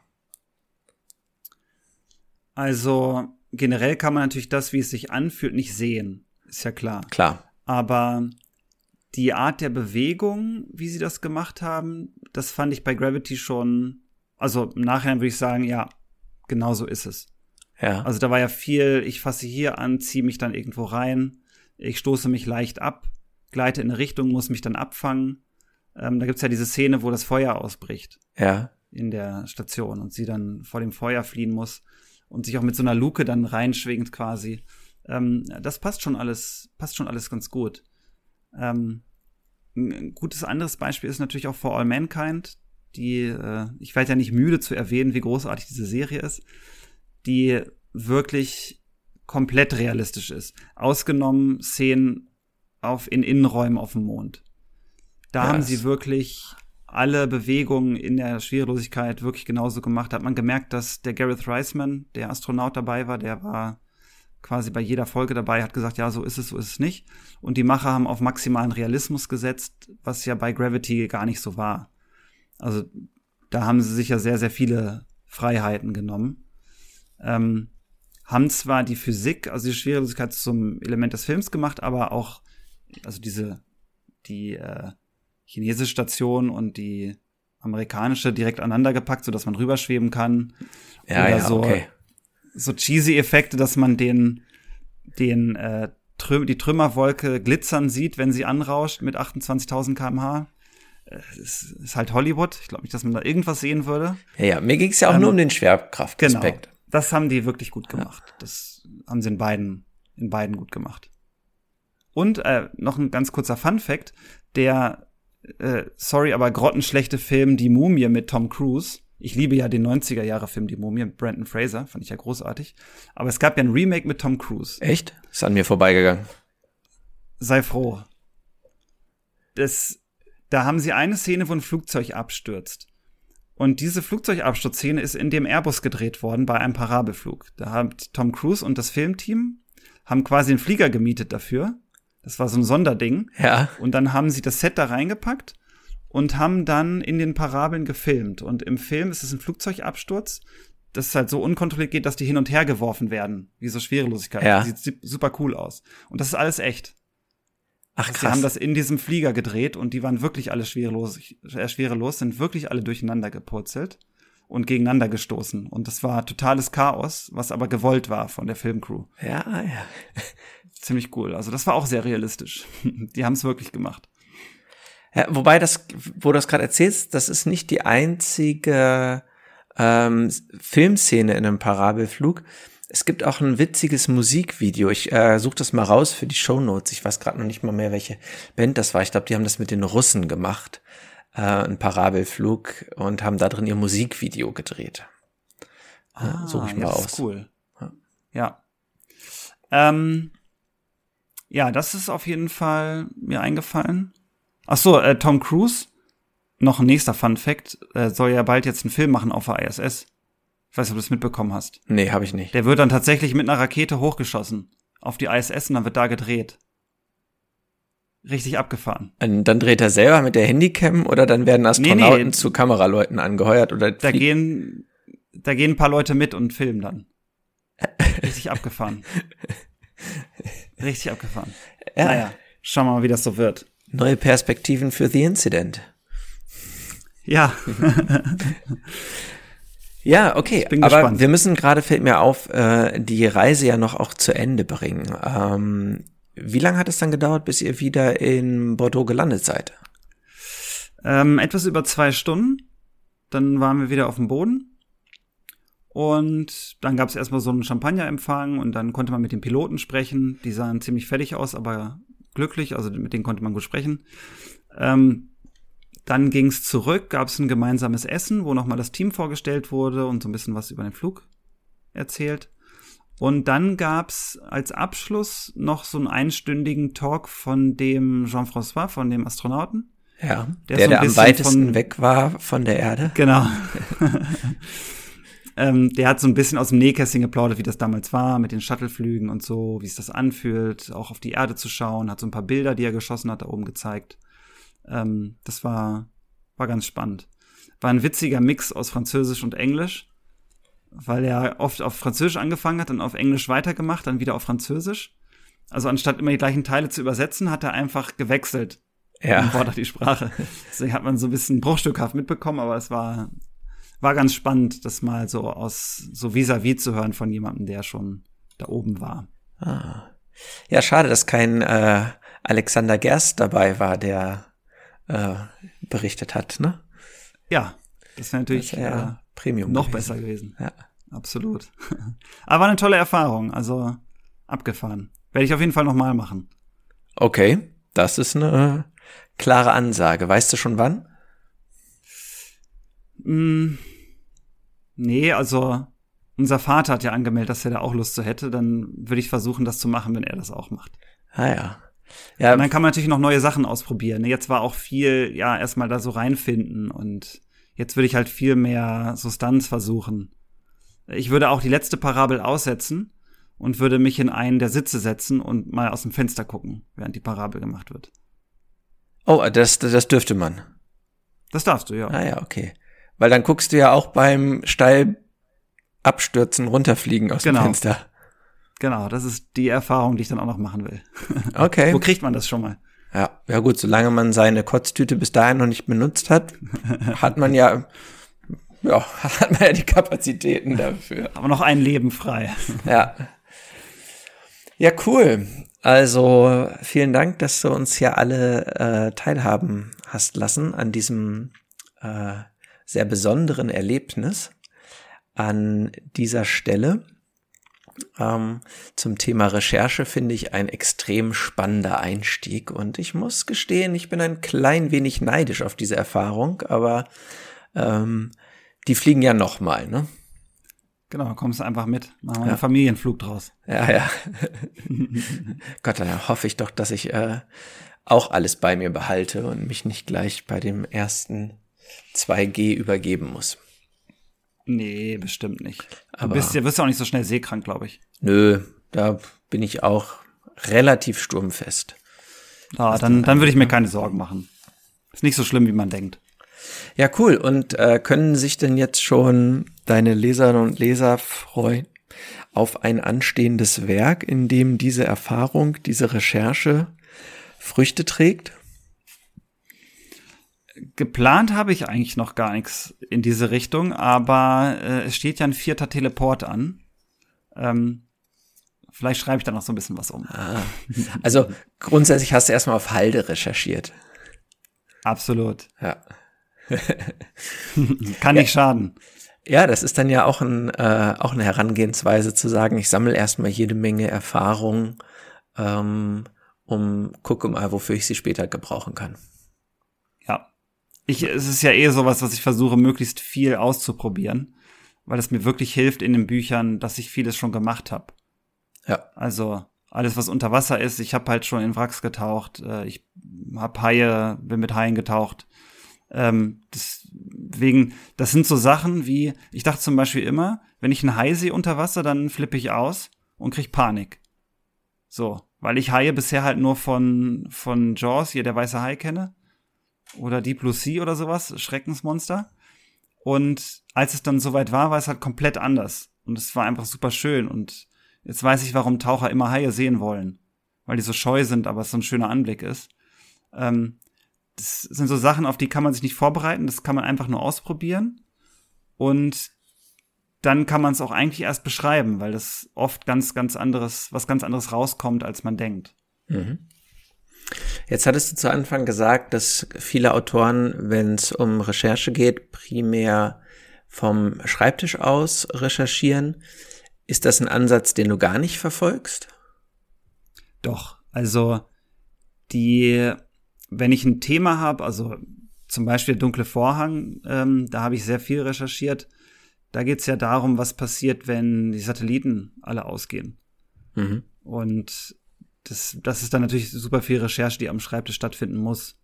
Also generell kann man natürlich das, wie es sich anfühlt, nicht sehen. Ist ja klar. Klar. Aber die Art der Bewegung, wie sie das gemacht haben, das fand ich bei Gravity schon, also im Nachhinein würde ich sagen, ja, genau so ist es. Ja. Also da war ja viel, ich fasse hier an, ziehe mich dann irgendwo rein, ich stoße mich leicht ab, gleite in eine Richtung, muss mich dann abfangen. Da gibt's ja diese Szene, wo das Feuer ausbricht. Ja. In der Station und sie dann vor dem Feuer fliehen muss und sich auch mit so einer Luke dann reinschwingt quasi. Das passt schon alles ganz gut. Ein gutes anderes Beispiel ist natürlich auch For All Mankind, die, ich werde ja nicht müde zu erwähnen, wie großartig diese Serie ist, die wirklich komplett realistisch ist. Ausgenommen Szenen in Innenräumen auf dem Mond. Da haben sie wirklich alle Bewegungen in der Schwerelosigkeit wirklich genauso gemacht. Da hat man gemerkt, dass der Gareth Reisman, der Astronaut dabei war, der war quasi bei jeder Folge dabei, hat gesagt, ja, so ist es nicht. Und die Macher haben auf maximalen Realismus gesetzt, was ja bei Gravity gar nicht so war. Also da haben sie sich ja sehr, sehr viele Freiheiten genommen. Haben zwar die Physik, also die Schwerelosigkeit zum Element des Films gemacht, aber auch, also die chinesische Station und die amerikanische direkt aneinander gepackt, sodass man rüberschweben kann. Ja, oder ja, so, okay. So cheesy Effekte, dass man die Trümmerwolke glitzern sieht, wenn sie anrauscht mit 28.000 km/h. Ist halt Hollywood. Ich glaube nicht, dass man da irgendwas sehen würde. Ja, mir ging es ja auch nur um den Schwerkraftaspekt. Genau. Das haben die wirklich gut gemacht. Ja. Das haben sie in beiden gut gemacht. Und noch ein ganz kurzer Fun-Fact. Der, aber grottenschlechte Film Die Mumie mit Tom Cruise. Ich liebe ja den 90er-Jahre-Film Die Mumie mit Brendan Fraser. Fand ich ja großartig. Aber es gab ja ein Remake mit Tom Cruise. Echt? Ist an mir vorbeigegangen. Sei froh. Da haben sie eine Szene, wo ein Flugzeug abstürzt. Und diese Flugzeugabsturzszene ist in dem Airbus gedreht worden bei einem Parabelflug. Da haben Tom Cruise und das Filmteam haben quasi einen Flieger gemietet dafür. Das war so ein Sonderding. Ja. Und dann haben sie das Set da reingepackt und haben dann in den Parabeln gefilmt. Und im Film ist es ein Flugzeugabsturz, das halt so unkontrolliert geht, dass die hin und her geworfen werden. Wie so Schwerelosigkeit. Ja. Das sieht super cool aus. Und das ist alles echt. Ach, krass. Sie haben das in diesem Flieger gedreht und die waren wirklich alle schwerelos, sind wirklich alle durcheinander gepurzelt und gegeneinander gestoßen. Und das war totales Chaos, was aber gewollt war von der Filmcrew. Ja, ja. Ziemlich cool. Also das war auch sehr realistisch. Die haben es wirklich gemacht. Ja, wobei wo du das gerade erzählst, das ist nicht die einzige Filmszene in einem Parabelflug. Es gibt auch ein witziges Musikvideo. Ich suche das mal raus für die Shownotes. Ich weiß gerade noch nicht mal mehr, welche Band das war. Ich glaube, die haben das mit den Russen gemacht. Ein Parabelflug und haben da drin ihr Musikvideo gedreht. Suche ich mal aus. Das ist cool. Ja. Ja, das ist auf jeden Fall mir eingefallen. Ach so, Tom Cruise, noch ein nächster Fun Fact, soll ja bald jetzt einen Film machen auf der ISS. Ich weiß nicht, ob du das mitbekommen hast. Nee, habe ich nicht. Der wird dann tatsächlich mit einer Rakete hochgeschossen auf die ISS und dann wird da gedreht. Richtig abgefahren. Und dann dreht er selber mit der Handycam oder dann werden Astronauten zu Kameraleuten angeheuert oder da gehen ein paar Leute mit und filmen dann. Richtig abgefahren. Richtig abgefahren. Ja. Naja, schauen wir mal, wie das so wird. Neue Perspektiven für The Incident. Ja. Ja, okay, ich bin aber gespannt. Wir müssen gerade, fällt mir auf, die Reise ja noch auch zu Ende bringen. Wie lange hat es dann gedauert, bis ihr wieder in Bordeaux gelandet seid? Etwas über 2 Stunden. Dann waren wir wieder auf dem Boden. Und dann gab es erstmal so einen Champagnerempfang und dann konnte man mit den Piloten sprechen. Die sahen ziemlich fertig aus, aber glücklich, also mit denen konnte man gut sprechen. Dann ging's zurück, gab's ein gemeinsames Essen, wo nochmal das Team vorgestellt wurde und so ein bisschen was über den Flug erzählt. Und dann gab's als Abschluss noch so einen einstündigen Talk von dem Jean-François, von dem Astronauten. Ja, der der am weitesten weg war von der Erde. Genau. Der hat so ein bisschen aus dem Nähkästchen geplaudert, wie das damals war, mit den Shuttleflügen und so, wie es das anfühlt, auch auf die Erde zu schauen, hat so ein paar Bilder, die er geschossen hat, da oben gezeigt. Das war ganz spannend. War ein witziger Mix aus Französisch und Englisch, weil er oft auf Französisch angefangen hat, dann auf Englisch weitergemacht, dann wieder auf Französisch. Also anstatt immer die gleichen Teile zu übersetzen, hat er einfach gewechselt. Ja. War doch die Sprache. Deswegen hat man so ein bisschen bruchstückhaft mitbekommen, aber es war ganz spannend, das mal so aus so vis-à-vis zu hören von jemandem, der schon da oben war. Ah. Ja, schade, dass kein Alexander Gerst dabei war, der berichtet hat, ne? Ja, das wäre natürlich Premium noch gewesen. besser gewesen. Ja. Absolut. Aber war eine tolle Erfahrung, also abgefahren. Werde ich auf jeden Fall nochmal machen. Okay, das ist eine klare Ansage. Weißt du schon wann? Nee, also unser Vater hat ja angemeldet, dass er da auch Lust zu hätte. Dann würde ich versuchen, das zu machen, wenn er das auch macht. Ah ja. Ja. Und dann kann man natürlich noch neue Sachen ausprobieren. Jetzt war auch viel, erstmal da so reinfinden. Und jetzt würde ich halt viel mehr so Stunts versuchen. Ich würde auch die letzte Parabel aussetzen und würde mich in einen der Sitze setzen und mal aus dem Fenster gucken, während die Parabel gemacht wird. Oh, das dürfte man. Das darfst du, ja. Ah ja, okay. Weil dann guckst du ja auch beim steil abstürzen, runterfliegen aus dem Fenster. Genau, das ist die Erfahrung, die ich dann auch noch machen will. Okay. Wo kriegt man das schon mal? Ja gut, solange man seine Kotztüte bis dahin noch nicht benutzt hat, hat man ja die Kapazitäten dafür. Aber noch ein Leben frei. Ja. Ja, cool. Also vielen Dank, dass du uns hier alle teilhaben hast lassen an diesem sehr besonderen Erlebnis an dieser Stelle. Zum Thema Recherche finde ich ein extrem spannender Einstieg und ich muss gestehen, ich bin ein klein wenig neidisch auf diese Erfahrung, aber die fliegen ja nochmal, ne? Genau, kommst du einfach mit. Machen wir einen Familienflug draus. Ja. Gott, dann hoffe ich doch, dass ich auch alles bei mir behalte und mich nicht gleich bei dem ersten 2G übergeben muss. Nee, bestimmt nicht. Aber wirst ja auch nicht so schnell seekrank, glaube ich. Nö, da bin ich auch relativ sturmfest. Ja, dann würde ich mir keine Sorgen machen. Ist nicht so schlimm, wie man denkt. Ja, cool. Und können sich denn jetzt schon deine Leserinnen und Leser freuen auf ein anstehendes Werk, in dem diese Erfahrung, diese Recherche Früchte trägt? Geplant habe ich eigentlich noch gar nichts in diese Richtung, aber es steht ja ein 4. Teleport an. Vielleicht schreibe ich da noch so ein bisschen was um. Also grundsätzlich hast du erstmal auf Halde recherchiert. Absolut. Ja. Kann nicht schaden. Ja, das ist dann ja auch eine Herangehensweise zu sagen, ich sammle erstmal jede Menge Erfahrung, gucke mal, wofür ich sie später gebrauchen kann. Ja. Es ist ja sowas, was ich versuche, möglichst viel auszuprobieren, weil es mir wirklich hilft in den Büchern, dass ich vieles schon gemacht habe. Ja. Also alles, was unter Wasser ist, ich habe halt schon in Wracks getaucht, ich habe bin mit Haien getaucht. Deswegen, das sind so Sachen wie, ich dachte zum Beispiel immer, wenn ich einen Hai sehe unter Wasser, dann flippe ich aus und krieg Panik. So, weil ich Haie bisher halt nur von Jaws, hier der weiße Hai, kenne. Oder Deep Blue Sea oder sowas, Schreckensmonster. Und als es dann soweit war es halt komplett anders. Und es war einfach super schön. Und jetzt weiß ich, warum Taucher immer Haie sehen wollen. Weil die so scheu sind, aber es so ein schöner Anblick ist. Das sind so Sachen, auf die kann man sich nicht vorbereiten. Das kann man einfach nur ausprobieren. Und dann kann man es auch eigentlich erst beschreiben, weil das oft was ganz anderes rauskommt, als man denkt. Mhm. Jetzt hattest du zu Anfang gesagt, dass viele Autoren, wenn es um Recherche geht, primär vom Schreibtisch aus recherchieren. Ist das ein Ansatz, den du gar nicht verfolgst? Doch, also wenn ich ein Thema habe, also zum Beispiel Dunkle Vorhang, da habe ich sehr viel recherchiert. Da geht es ja darum, was passiert, wenn die Satelliten alle ausgehen. Mhm. Und das ist dann natürlich super viel Recherche, die am Schreibtisch stattfinden muss.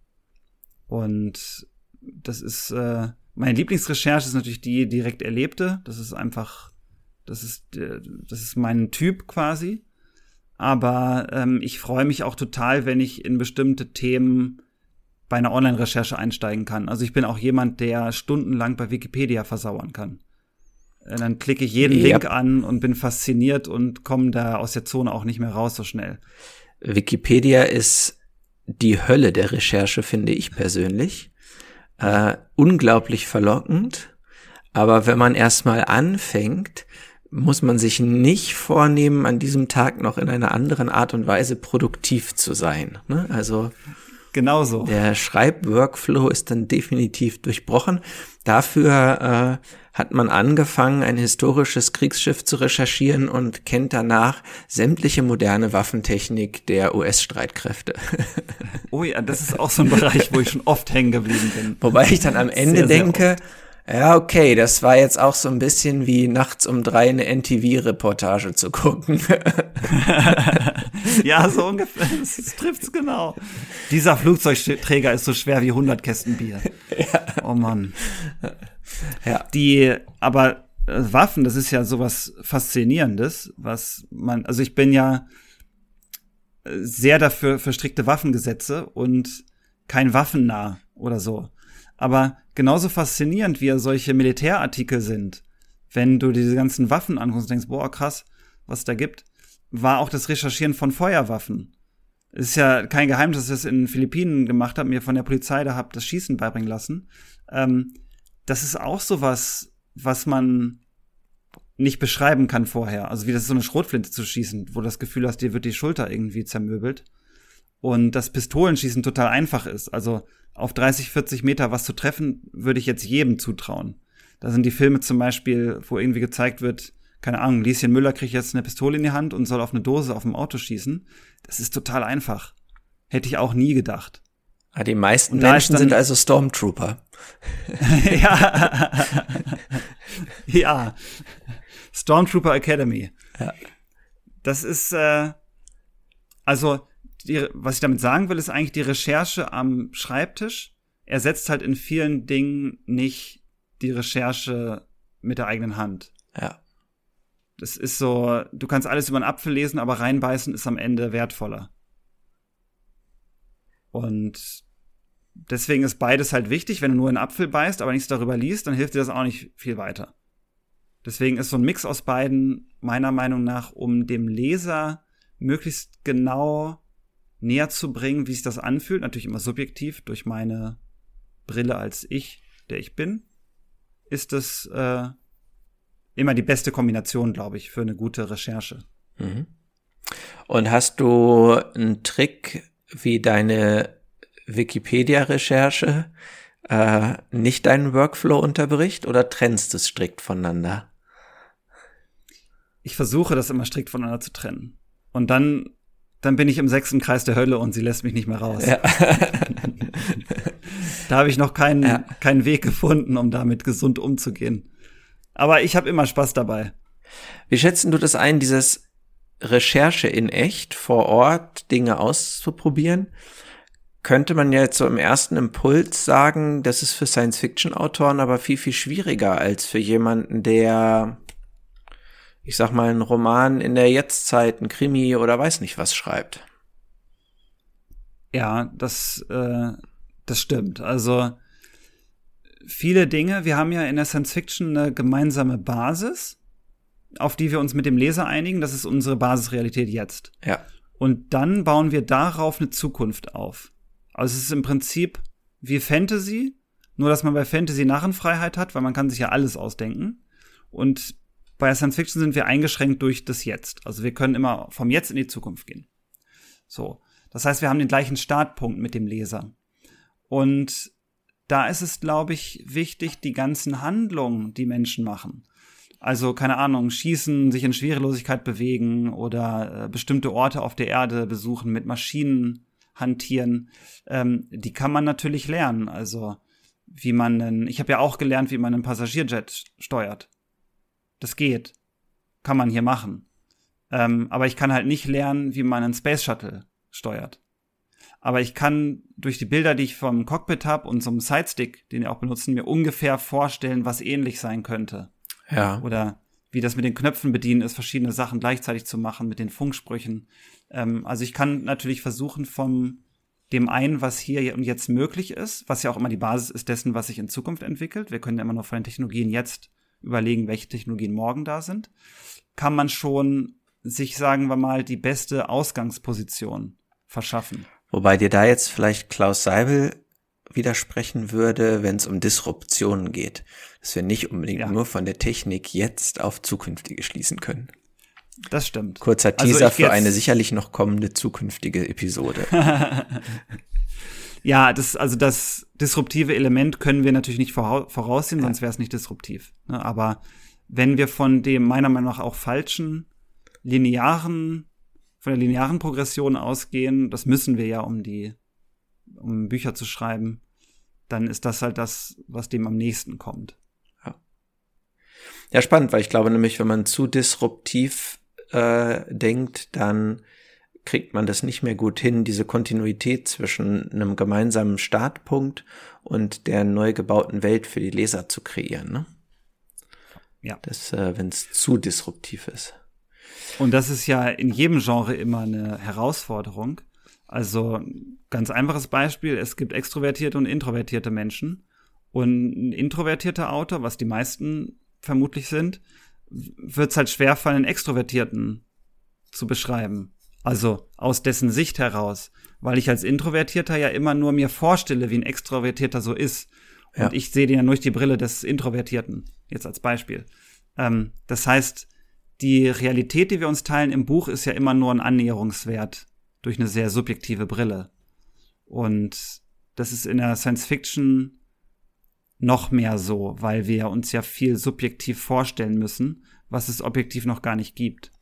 Und das ist, meine Lieblingsrecherche ist natürlich die direkt erlebte. Das ist einfach, das ist mein Typ quasi. Aber ich freue mich auch total, wenn ich in bestimmte Themen bei einer Online-Recherche einsteigen kann. Also ich bin auch jemand, der stundenlang bei Wikipedia versauern kann. Dann klicke ich jeden Link an und bin fasziniert und komme da aus der Zone auch nicht mehr raus so schnell. Wikipedia ist die Hölle der Recherche, finde ich persönlich. Unglaublich verlockend. Aber wenn man erstmal anfängt, muss man sich nicht vornehmen, an diesem Tag noch in einer anderen Art und Weise produktiv zu sein. Ne? Also genauso. Der Schreibworkflow ist dann definitiv durchbrochen. Dafür hat man angefangen, ein historisches Kriegsschiff zu recherchieren und kennt danach sämtliche moderne Waffentechnik der US-Streitkräfte. Oh ja, das ist auch so ein Bereich, wo ich schon oft hängen geblieben bin. Wobei ich dann am Ende denke, ja, okay, das war jetzt auch so ein bisschen wie nachts um 3 eine NTV-Reportage zu gucken. Ja, so ungefähr, das trifft's genau. Dieser Flugzeugträger ist so schwer wie 100 Kästen Bier. Ja. Oh Mann. Ja. Aber Waffen, das ist ja sowas Faszinierendes, also ich bin ja sehr dafür für strikte Waffengesetze und kein Waffennah oder so. Aber genauso faszinierend, wie ja solche Militärartikel sind, wenn du diese ganzen Waffen anguckst und denkst, boah, krass, was es da gibt, war auch das Recherchieren von Feuerwaffen. Es ist ja kein Geheimnis, dass ich das in den Philippinen gemacht habe, mir von der Polizei da hab das Schießen beibringen lassen. Das ist auch sowas, was man nicht beschreiben kann vorher. Also wie das ist, so eine Schrotflinte zu schießen, wo du das Gefühl hast, dir wird die Schulter irgendwie zermöbelt. Und das Pistolenschießen total einfach ist. Also auf 30, 40 Meter was zu treffen, würde ich jetzt jedem zutrauen. Da sind die Filme zum Beispiel, wo irgendwie gezeigt wird, keine Ahnung, Lieschen Müller kriegt jetzt eine Pistole in die Hand und soll auf eine Dose auf dem Auto schießen. Das ist total einfach. Hätte ich auch nie gedacht. Die meisten Menschen sind also Stormtrooper. Ja. Ja. Stormtrooper Academy. Ja. Das ist, also, was ich damit sagen will, ist eigentlich, die Recherche am Schreibtisch ersetzt halt in vielen Dingen nicht die Recherche mit der eigenen Hand. Ja. Das ist so, du kannst alles über einen Apfel lesen, aber reinbeißen ist am Ende wertvoller. Und deswegen ist beides halt wichtig. Wenn du nur einen Apfel beißt, aber nichts darüber liest, dann hilft dir das auch nicht viel weiter. Deswegen ist so ein Mix aus beiden meiner Meinung nach, um dem Leser möglichst genau näher zu bringen, wie sich das anfühlt. Natürlich immer subjektiv durch meine Brille als ich, der ich bin, ist das immer die beste Kombination, glaube ich, für eine gute Recherche. Mhm. Und hast du einen Trick, wie deine Wikipedia-Recherche nicht deinen Workflow unterbricht, oder trennst du es strikt voneinander? Ich versuche, das immer strikt voneinander zu trennen. Und dann bin ich im 6. Kreis der Hölle und sie lässt mich nicht mehr raus. Ja. Da habe ich noch keinen Weg gefunden, um damit gesund umzugehen. Aber ich habe immer Spaß dabei. Wie schätzen du das ein, dieses Recherche in echt, vor Ort Dinge auszuprobieren? Könnte man ja jetzt so im ersten Impuls sagen, das ist für Science-Fiction-Autoren aber viel, viel schwieriger als für jemanden, der, ich sag mal, einen Roman in der Jetztzeit, ein Krimi oder weiß nicht was schreibt. Ja, das stimmt. Also viele Dinge, wir haben ja in der Science-Fiction eine gemeinsame Basis, auf die wir uns mit dem Leser einigen. Das ist unsere Basisrealität jetzt. Ja. Und dann bauen wir darauf eine Zukunft auf. Also es ist im Prinzip wie Fantasy, nur dass man bei Fantasy Narrenfreiheit hat, weil man kann sich ja alles ausdenken. Und bei Science Fiction sind wir eingeschränkt durch das Jetzt. Also wir können immer vom Jetzt in die Zukunft gehen. So. Das heißt, wir haben den gleichen Startpunkt mit dem Leser. Und da ist es, glaube ich, wichtig, die ganzen Handlungen, die Menschen machen. Also, keine Ahnung, schießen, sich in Schwerelosigkeit bewegen oder bestimmte Orte auf der Erde besuchen, mit Maschinen hantieren, die kann man natürlich lernen. Also ich habe ja auch gelernt, wie man einen Passagierjet steuert. Das geht. Kann man hier machen. Aber ich kann halt nicht lernen, wie man einen Space Shuttle steuert. Aber ich kann durch die Bilder, die ich vom Cockpit habe und so einem Sidestick, den wir auch benutzen, mir ungefähr vorstellen, was ähnlich sein könnte. Ja. Oder wie das mit den Knöpfen bedienen ist, verschiedene Sachen gleichzeitig zu machen, mit den Funksprüchen. Also ich kann natürlich versuchen, von dem einen, was hier und jetzt möglich ist, was ja auch immer die Basis ist dessen, was sich in Zukunft entwickelt. Wir können ja immer nur von den Technologien jetzt überlegen, welche Technologien morgen da sind. Kann man schon sich, sagen wir mal, die beste Ausgangsposition verschaffen. Wobei dir da jetzt vielleicht Klaus Seibel widersprechen würde, wenn es um Disruptionen geht. Dass wir nicht unbedingt nur von der Technik jetzt auf zukünftige schließen können. Das stimmt. Kurzer Teaser für eine sicherlich noch kommende zukünftige Episode. Ja, das disruptive Element können wir natürlich nicht voraussehen, sonst wäre es nicht disruptiv. Aber wenn wir von dem meiner Meinung nach auch falschen von der linearen Progression ausgehen, das müssen wir ja, um Bücher zu schreiben, dann ist das halt das, was dem am nächsten kommt. Ja, spannend, weil ich glaube nämlich, wenn man zu disruptiv denkt, dann kriegt man das nicht mehr gut hin, diese Kontinuität zwischen einem gemeinsamen Startpunkt und der neu gebauten Welt für die Leser zu kreieren, ne? Ja. Das, wenn es zu disruptiv ist. Und das ist ja in jedem Genre immer eine Herausforderung. Also ganz einfaches Beispiel, es gibt extrovertierte und introvertierte Menschen. Und ein introvertierter Autor, was die meisten vermutlich sind, wird es halt schwerfallen, einen Extrovertierten zu beschreiben. Also aus dessen Sicht heraus. Weil ich als Introvertierter ja immer nur mir vorstelle, wie ein Extrovertierter so ist. Und ich sehe den ja nur durch die Brille des Introvertierten, jetzt als Beispiel. Das heißt, die Realität, die wir uns teilen im Buch, ist ja immer nur ein Annäherungswert durch eine sehr subjektive Brille. Und das ist in der Science Fiction noch mehr so, weil wir uns ja viel subjektiv vorstellen müssen, was es objektiv noch gar nicht gibt.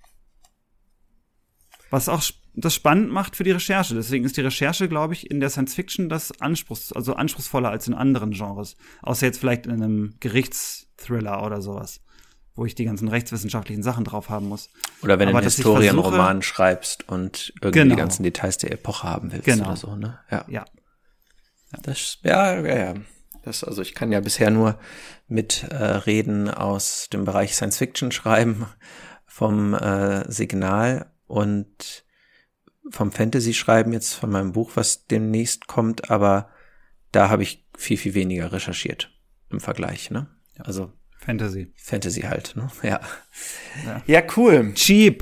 Was auch das spannend macht für die Recherche. Deswegen ist die Recherche, glaube ich, in der Science Fiction anspruchsvoller als in anderen Genres. Außer jetzt vielleicht in einem Gerichtsthriller oder sowas, wo ich die ganzen rechtswissenschaftlichen Sachen drauf haben muss. Oder wenn du einen Historienroman schreibst und irgendwie die ganzen Details der Epoche haben willst oder so, ne? Ja. Also ich kann ja bisher nur mit Reden aus dem Bereich Science Fiction schreiben, vom Signal und vom Fantasy schreiben jetzt von meinem Buch, was demnächst kommt, aber da habe ich viel, viel weniger recherchiert im Vergleich, ne? Also Fantasy halt, ne? Ja, cool. Cheap.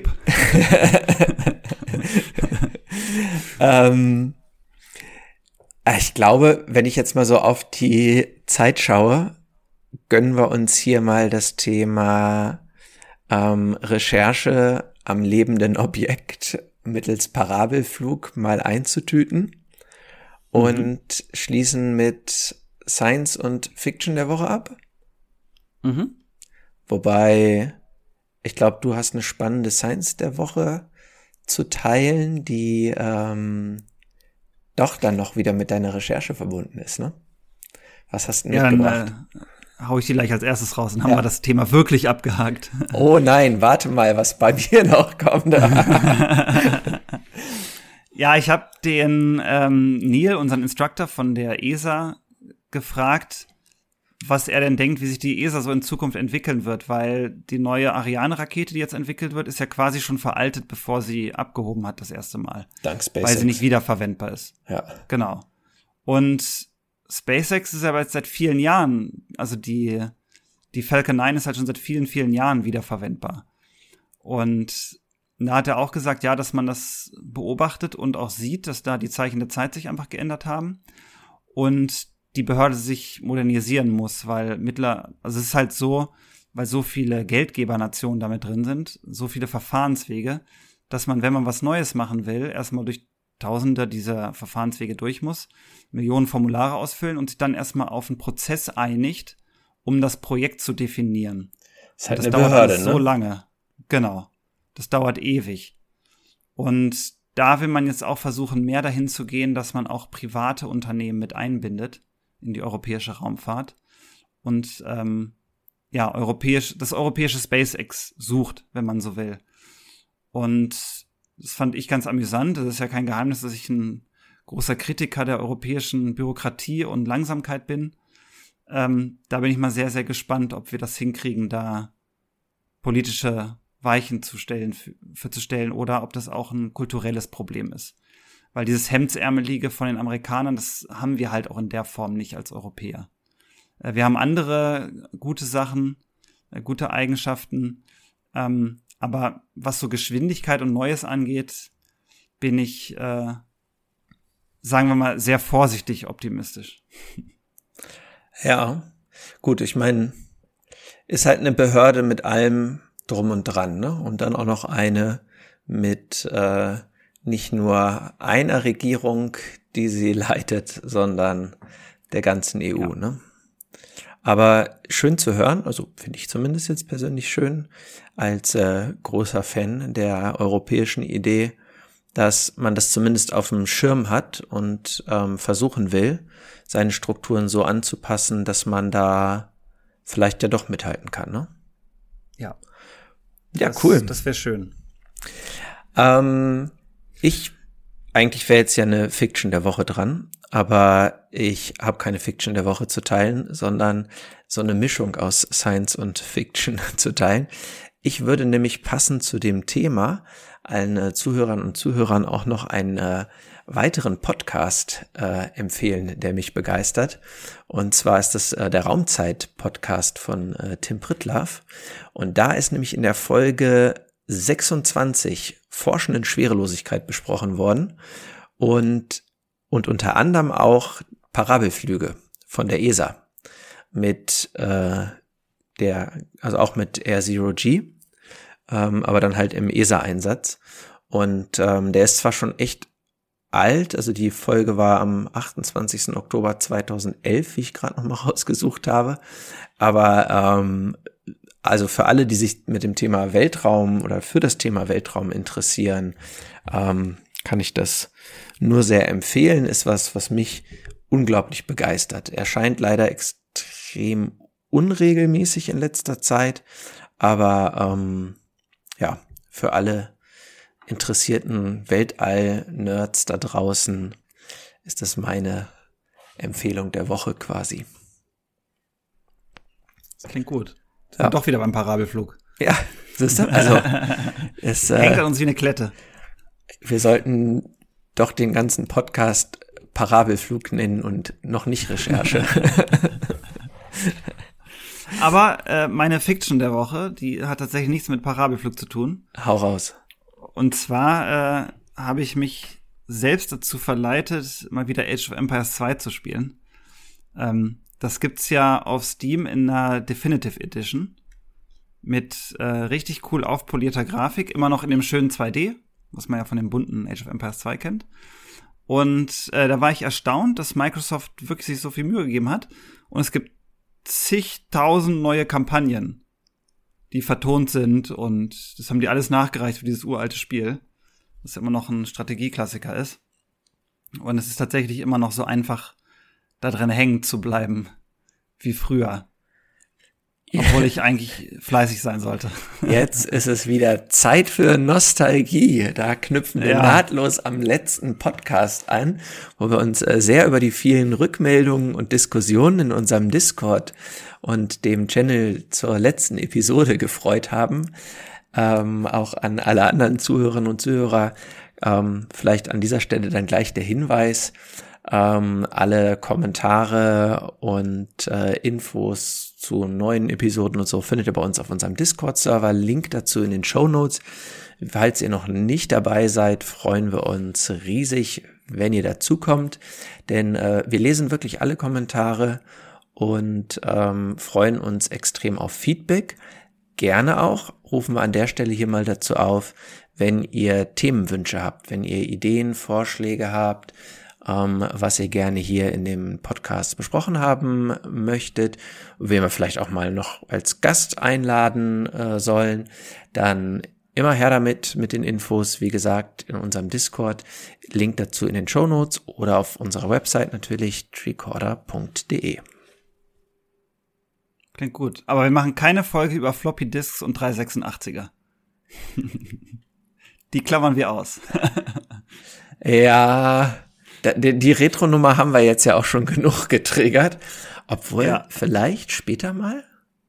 Ich glaube, wenn ich jetzt mal so auf die Zeit schaue, gönnen wir uns hier mal das Thema Recherche am lebenden Objekt mittels Parabelflug mal einzutüten und schließen mit Science und Fiction der Woche ab. Wobei, ich glaube, du hast eine spannende Science der Woche zu teilen, die doch dann noch wieder mit deiner Recherche verbunden ist, ne? Was hast du mitgebracht? Dann hau ich die gleich als erstes raus und haben wir das Thema wirklich abgehakt. Oh nein, warte mal, was bei mir noch kommt. Ja, ich habe den Neil, unseren Instructor von der ESA, gefragt, was er denn denkt, wie sich die ESA so in Zukunft entwickeln wird, weil die neue Ariane-Rakete, die jetzt entwickelt wird, ist ja quasi schon veraltet, bevor sie abgehoben hat das erste Mal. Dank SpaceX. Weil sie nicht wiederverwendbar ist. Ja. Genau. Und SpaceX ist aber jetzt seit vielen Jahren, also die Falcon 9 ist halt schon seit vielen, vielen Jahren wiederverwendbar. Und da hat er auch gesagt, ja, dass man das beobachtet und auch sieht, dass da die Zeichen der Zeit sich einfach geändert haben. Und die Behörde sich modernisieren muss, weil es ist halt so, weil so viele Geldgebernationen damit drin sind, so viele Verfahrenswege, dass man, wenn man was Neues machen will, erstmal durch Tausende dieser Verfahrenswege durch muss, Millionen Formulare ausfüllen und sich dann erstmal auf einen Prozess einigt, um das Projekt zu definieren. Das ist halt das eine dauert Behörde, so lange. Genau. Das dauert ewig. Und da will man jetzt auch versuchen, mehr dahin zu gehen, dass man auch private Unternehmen mit einbindet in die europäische Raumfahrt und das europäische SpaceX sucht, wenn man so will. Und das fand ich ganz amüsant. Das ist ja kein Geheimnis, dass ich ein großer Kritiker der europäischen Bürokratie und Langsamkeit bin. Da bin ich mal sehr, sehr gespannt, ob wir das hinkriegen, da politische Weichen zu stellen oder ob das auch ein kulturelles Problem ist. Weil dieses Hemdsärmelige von den Amerikanern, das haben wir halt auch in der Form nicht als Europäer. Wir haben andere gute Sachen, gute Eigenschaften, aber was so Geschwindigkeit und Neues angeht, bin ich, sagen wir mal, sehr vorsichtig optimistisch. Ja, gut, ich meine, ist halt eine Behörde mit allem drum und dran, ne? Und dann auch noch eine mit nicht nur einer Regierung, die sie leitet, sondern der ganzen EU, ne? Aber schön zu hören, also finde ich zumindest jetzt persönlich schön, als großer Fan der europäischen Idee, dass man das zumindest auf dem Schirm hat und versuchen will, seine Strukturen so anzupassen, dass man da vielleicht ja doch mithalten kann, ne? Ja. Ja, cool. Das wäre schön. Eigentlich wäre jetzt ja eine Fiction der Woche dran, aber ich habe keine Fiction der Woche zu teilen, sondern so eine Mischung aus Science und Fiction zu teilen. Ich würde nämlich passend zu dem Thema allen Zuhörern und Zuhörern auch noch einen weiteren Podcast empfehlen, der mich begeistert. Und zwar ist das der Raumzeit-Podcast von Tim Pritlove. Und da ist nämlich in der Folge 26 Forschen in Schwerelosigkeit besprochen worden und unter anderem auch Parabelflüge von der ESA mit auch mit Air Zero G, aber dann halt im ESA-Einsatz. Und der ist zwar schon echt alt, also die Folge war am 28. Oktober 2011, wie ich gerade noch mal rausgesucht habe, aber also für alle, die sich mit dem Thema Weltraum oder für das Thema Weltraum interessieren, kann ich das nur sehr empfehlen. Ist was mich unglaublich begeistert. Er scheint leider extrem unregelmäßig in letzter Zeit, aber ja, für alle interessierten Weltall-Nerds da draußen ist das meine Empfehlung der Woche quasi. Das klingt gut. Ja. Doch wieder beim Parabelflug. Ja, siehst du? Also es hängt an uns wie eine Klette. Wir sollten doch den ganzen Podcast Parabelflug nennen und noch nicht Recherche. Aber meine Fiction der Woche, die hat tatsächlich nichts mit Parabelflug zu tun. Hau raus. Und zwar habe ich mich selbst dazu verleitet, mal wieder Age of Empires 2 zu spielen. Das gibt's ja auf Steam in einer Definitive Edition mit richtig cool aufpolierter Grafik, immer noch in dem schönen 2D, was man ja von dem bunten Age of Empires 2 kennt. Und da war ich erstaunt, dass Microsoft wirklich sich so viel Mühe gegeben hat. Und es gibt zigtausend neue Kampagnen, die vertont sind. Und das haben die alles nachgereicht für dieses uralte Spiel, das immer noch ein Strategieklassiker ist. Und es ist tatsächlich immer noch so einfach, da drin hängen zu bleiben wie früher. Obwohl ich eigentlich fleißig sein sollte. Jetzt ist es wieder Zeit für Nostalgie. Da knüpfen wir nahtlos am letzten Podcast an, wo wir uns sehr über die vielen Rückmeldungen und Diskussionen in unserem Discord und dem Channel zur letzten Episode gefreut haben. Auch an alle anderen Zuhörerinnen und Zuhörer vielleicht an dieser Stelle dann gleich der Hinweis. Alle Kommentare und Infos zu neuen Episoden und so findet ihr bei uns auf unserem Discord-Server. Link dazu in den Shownotes. Falls ihr noch nicht dabei seid, freuen wir uns riesig, wenn ihr dazukommt, denn wir lesen wirklich alle Kommentare und freuen uns extrem auf Feedback. Gerne auch, rufen wir an der Stelle hier mal dazu auf, wenn ihr Themenwünsche habt, wenn ihr Ideen, Vorschläge habt, was ihr gerne hier in dem Podcast besprochen haben möchtet, wen wir vielleicht auch mal noch als Gast einladen sollen, dann immer her damit mit den Infos, wie gesagt, in unserem Discord. Link dazu in den Shownotes oder auf unserer Website natürlich tricorder.de. Klingt gut. Aber wir machen keine Folge über Floppy Disks und 386er. Die klammern wir aus. Ja, die Retro-Nummer haben wir jetzt ja auch schon genug getriggert. Obwohl, vielleicht später mal?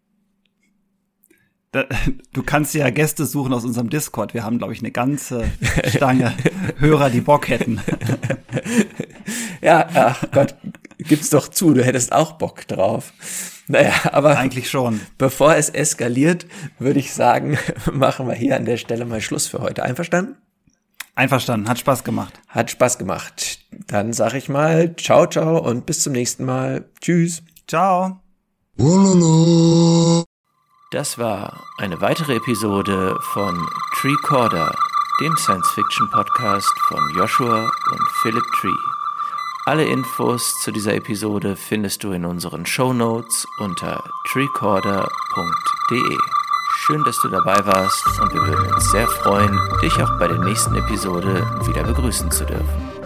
Du kannst ja Gäste suchen aus unserem Discord. Wir haben, glaube ich, eine ganze Stange Hörer, die Bock hätten. Ja, ach Gott, gib's doch zu, du hättest auch Bock drauf. Naja, aber eigentlich schon. Bevor es eskaliert, würde ich sagen, machen wir hier an der Stelle mal Schluss für heute. Einverstanden? Einverstanden, hat Spaß gemacht. Hat Spaß gemacht. Dann sag ich mal ciao, ciao und bis zum nächsten Mal. Tschüss. Ciao. Das war eine weitere Episode von Tricorder, dem Science-Fiction-Podcast von Joshua und Philip Tree. Alle Infos zu dieser Episode findest du in unseren Shownotes unter tricorder.de. Schön, dass du dabei warst und wir würden uns sehr freuen, dich auch bei der nächsten Episode wieder begrüßen zu dürfen.